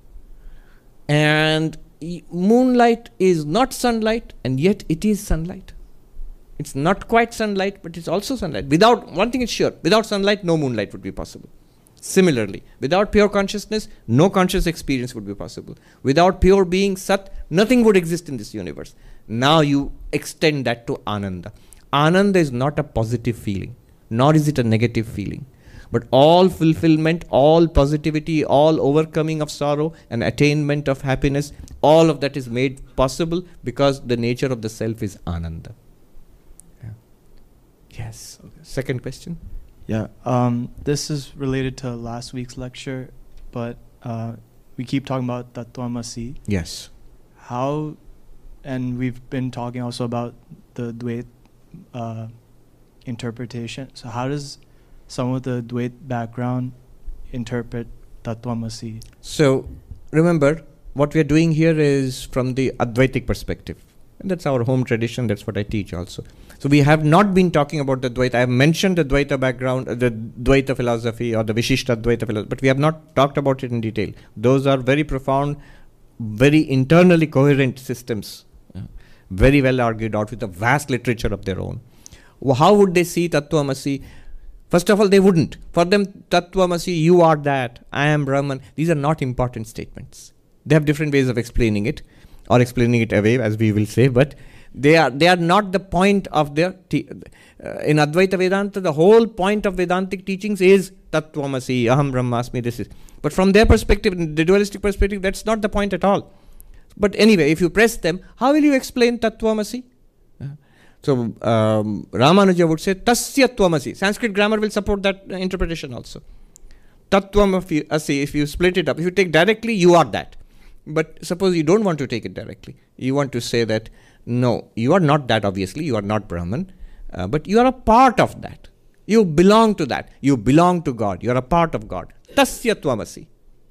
And moonlight is not sunlight, and yet it is sunlight. It's not quite sunlight, but it's also sunlight. One thing is sure, without sunlight, no moonlight would be possible. Similarly, without pure consciousness, no conscious experience would be possible. Without pure being, Sat, nothing would exist in this universe. Now you extend that to Ananda. Ananda is not a positive feeling, nor is it a negative feeling. But all fulfillment, all positivity, all overcoming of sorrow and attainment of happiness, all of that is made possible because the nature of the self is Ananda. Yeah. Yes. Okay. Second question. Yeah, this is related to last week's lecture, but we keep talking about Tattvamasi. Yes. How, and we've been talking also about the Dvait interpretation. So how does someone with the Dvait background interpret Tattvamasi? So remember, what we are doing here is from the Advaitic perspective. And that's our home tradition, that's what I teach also. So we have not been talking about the Dvaita. I have mentioned the Dvaita background, the Dvaita philosophy or the Vishishta Dvaita philosophy, but we have not talked about it in detail. Those are very profound, very internally coherent systems, very well argued out with a vast literature of their own. How would they see Tattvamasi? First of all, they wouldn't. For them, Tattvamasi, you are that, I am Brahman. These are not important statements. They have different ways of explaining it, or explaining it away, as we will say, but they are not the point of their in Advaita Vedanta. The whole point of Vedantic teachings is Tattvamasi, Aham Brahmasmi. This is, but from their perspective, the dualistic perspective, that's not the point at all. But anyway, if you press them, how will you explain Tattvamasi? So Ramanuja would say Tasya Tvamasi. Sanskrit grammar will support that interpretation also. Tattvamasi, if you split it up, if you take directly, you are that. But suppose you don't want to take it directly. You want to say that, no, you are not that, obviously, you are not Brahman, but you are a part of that. You belong to that. You belong to God. You are a part of God. Tasya Tvamasi.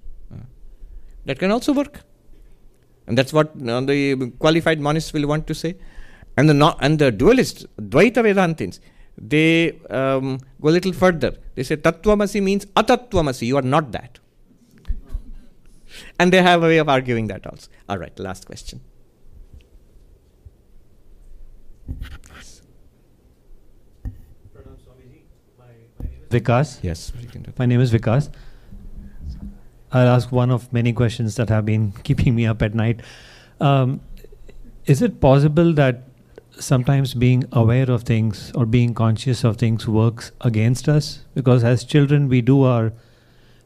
That can also work. And that's what the qualified monists will want to say. And the dualists, Dvaita Vedantins, they go a little further. They say Tattvamasi means Atattvamasi. You are not that. And they have a way of arguing that also. All right, last question. Yes. Pranam Swamiji. My name is Vikas. Yes. My name is Vikas. I'll ask one of many questions that have been keeping me up at night. Is it possible that sometimes being aware of things or being conscious of things works against us? Because as children, we do our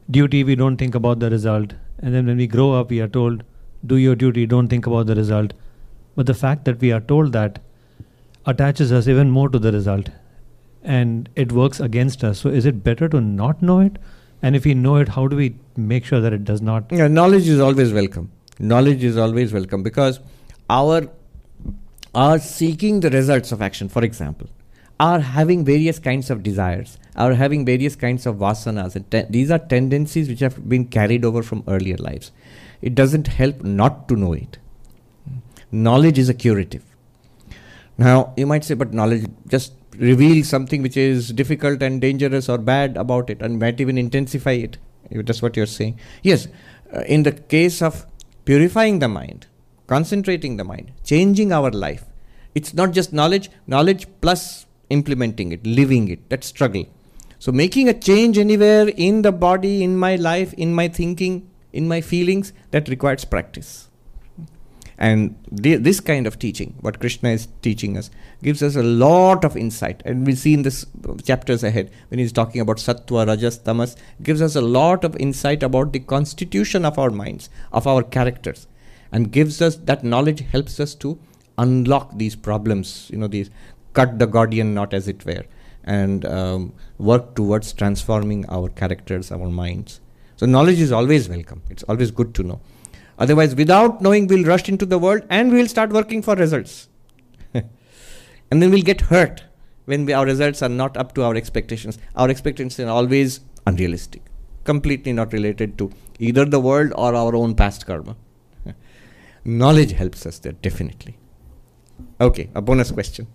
duty, we don't think about the result. And then when we grow up, we are told, do your duty, don't think about the result. But the fact that we are told that attaches us even more to the result. And it works against us. So is it better to not know it? And if we know it, how do we make sure that it does not? Yeah, knowledge is always welcome. Knowledge is always welcome, because our seeking the results of action, for example, are having various kinds of desires, are having various kinds of vasanas. And these are tendencies which have been carried over from earlier lives. It doesn't help not to know it. Knowledge is a curative. Now, you might say, but knowledge just reveals something which is difficult and dangerous or bad about it, and might even intensify it. That's what you're saying. Yes, in the case of purifying the mind, concentrating the mind, changing our life, it's not just knowledge plus implementing it, living it, that struggle. So making a change anywhere in the body, in my life, in my thinking, in my feelings, that requires practice. And this kind of teaching, what Krishna is teaching us, gives us a lot of insight. And we'll see in this chapters ahead, when he's talking about sattva, rajas, tamas, gives us a lot of insight about the constitution of our minds, of our characters. And gives us, that knowledge helps us to unlock these problems, these cut the Gordian knot, as it were, and work towards transforming our characters, our minds. So knowledge is always welcome. It's always good to know. Otherwise, without knowing, we'll rush into the world and we'll start working for results. And then we'll get hurt when our results are not up to our expectations. Our expectations are always unrealistic, completely not related to either the world or our own past karma. Knowledge helps us there, definitely. Okay, a bonus question.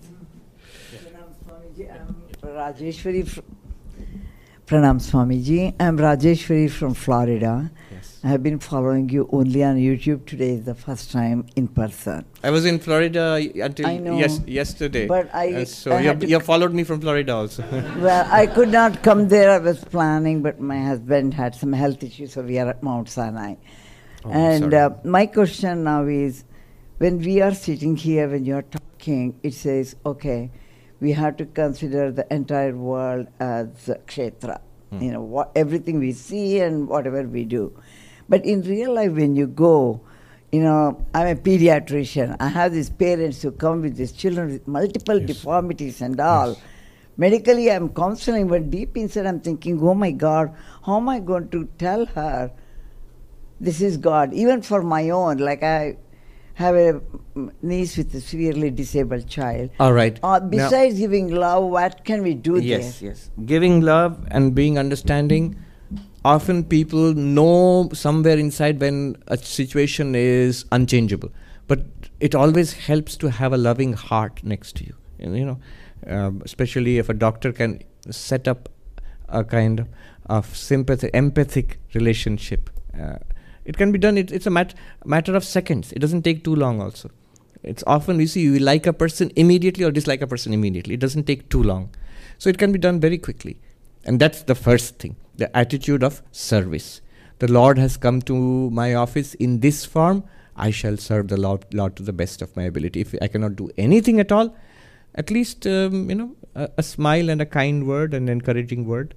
Pranam Swamiji. I'm Rajeshwari from Florida. Yes. I have been following you only on YouTube. Today is the first time in person. I was in Florida until I know, yesterday. but so you followed me from Florida also. Well, I could not come there. I was planning, but my husband had some health issues, so we are at Mount Sinai. Oh, and sorry. my question now is, when we are sitting here, when you are talking, it says, okay, we have to consider the entire world as kshetra. Everything we see and whatever we do. But in real life, when you go, I'm a pediatrician. I have these parents who come with these children with multiple deformities and all. Yes. Medically, I'm counseling, but deep inside, I'm thinking, oh my God, how am I going to tell her this is God? Even for my own, like I have a niece with a severely disabled child. All right. Besides giving love, what can we do there? Yes. Giving love and being understanding. Often people know somewhere inside when a situation is unchangeable. But it always helps to have a loving heart next to you. Especially if a doctor can set up a kind of empathic relationship. It can be done. It's a matter of seconds. It doesn't take too long also. It's often we see you like a person immediately or dislike a person immediately. It doesn't take too long. So it can be done very quickly. And that's the first thing, the attitude of service. The Lord has come to my office in this form. I shall serve the Lord to the best of my ability. If I cannot do anything at all, at least, a smile and a kind word, an encouraging word.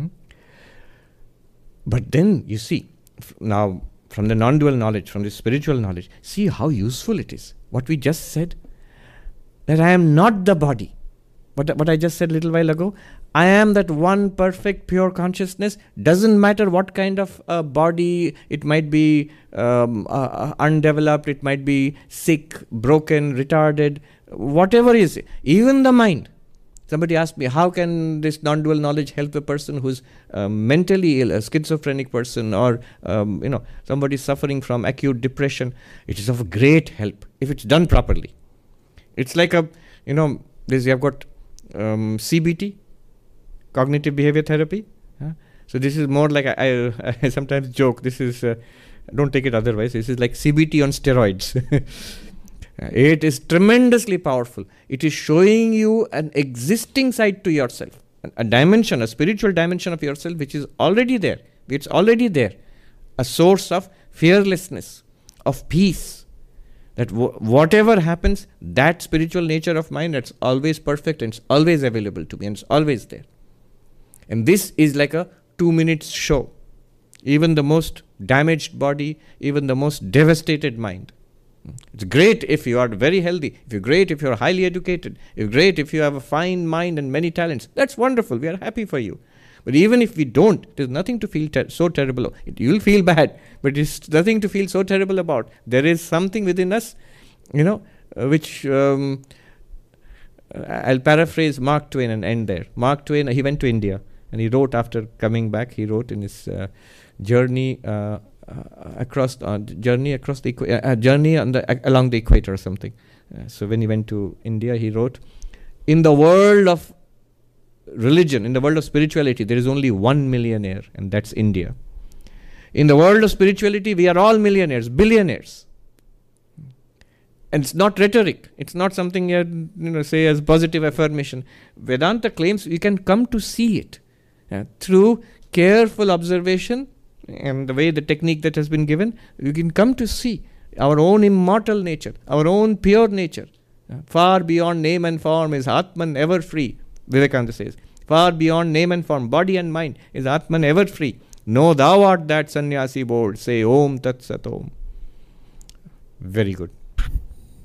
But then, you see, now, from the non-dual knowledge, from the spiritual knowledge, see how useful it is. What we just said, that I am not the body. What I just said a little while ago, I am that one perfect pure consciousness. Doesn't matter what kind of body, it might be undeveloped, it might be sick, broken, retarded, whatever is it. Even the mind. Somebody asked me, how can this non-dual knowledge help a person who's mentally ill, a schizophrenic person, or somebody suffering from acute depression? It is of great help if it's done properly. It's like you have got CBT, cognitive behavior therapy. So this is more like, I sometimes joke, this is, don't take it otherwise, this is like CBT on steroids. It is tremendously powerful. It is showing you an existing side to yourself, a dimension, a spiritual dimension of yourself which is already there. It's already there. A source of fearlessness, of peace. That whatever happens, that spiritual nature of mine, that's always perfect and it's always available to me and it's always there. And this is like a 2 minutes show. even the most damaged body, even the most devastated mind. It's great if you are very healthy, if you're great if you're highly educated, you're great if you have a fine mind and many talents. That's wonderful. We are happy for you. But even if we don't, there's nothing to feel so terrible. You'll feel bad, but it's nothing to feel so terrible about. There is something within us, which I'll paraphrase Mark Twain and end there. Mark Twain, he went to India and he wrote after coming back. He wrote in his journey across the journey along the equator or something. So when he went to India, he wrote, "In the world of religion, in the world of spirituality, there is only one millionaire, and that's India. In the world of spirituality, we are all millionaires, billionaires." And it's not rhetoric. It's not something you say as positive affirmation. Vedanta claims we can come to see it through careful observation and the way the technique that has been given. You can come to see our own immortal nature, our own pure nature. Far beyond name and form is Atman ever free. Vivekananda says, far beyond name and form, body and mind, is Atman ever free. Know thou art that sannyasi bold. Say Om Tat Sat Om. Very good.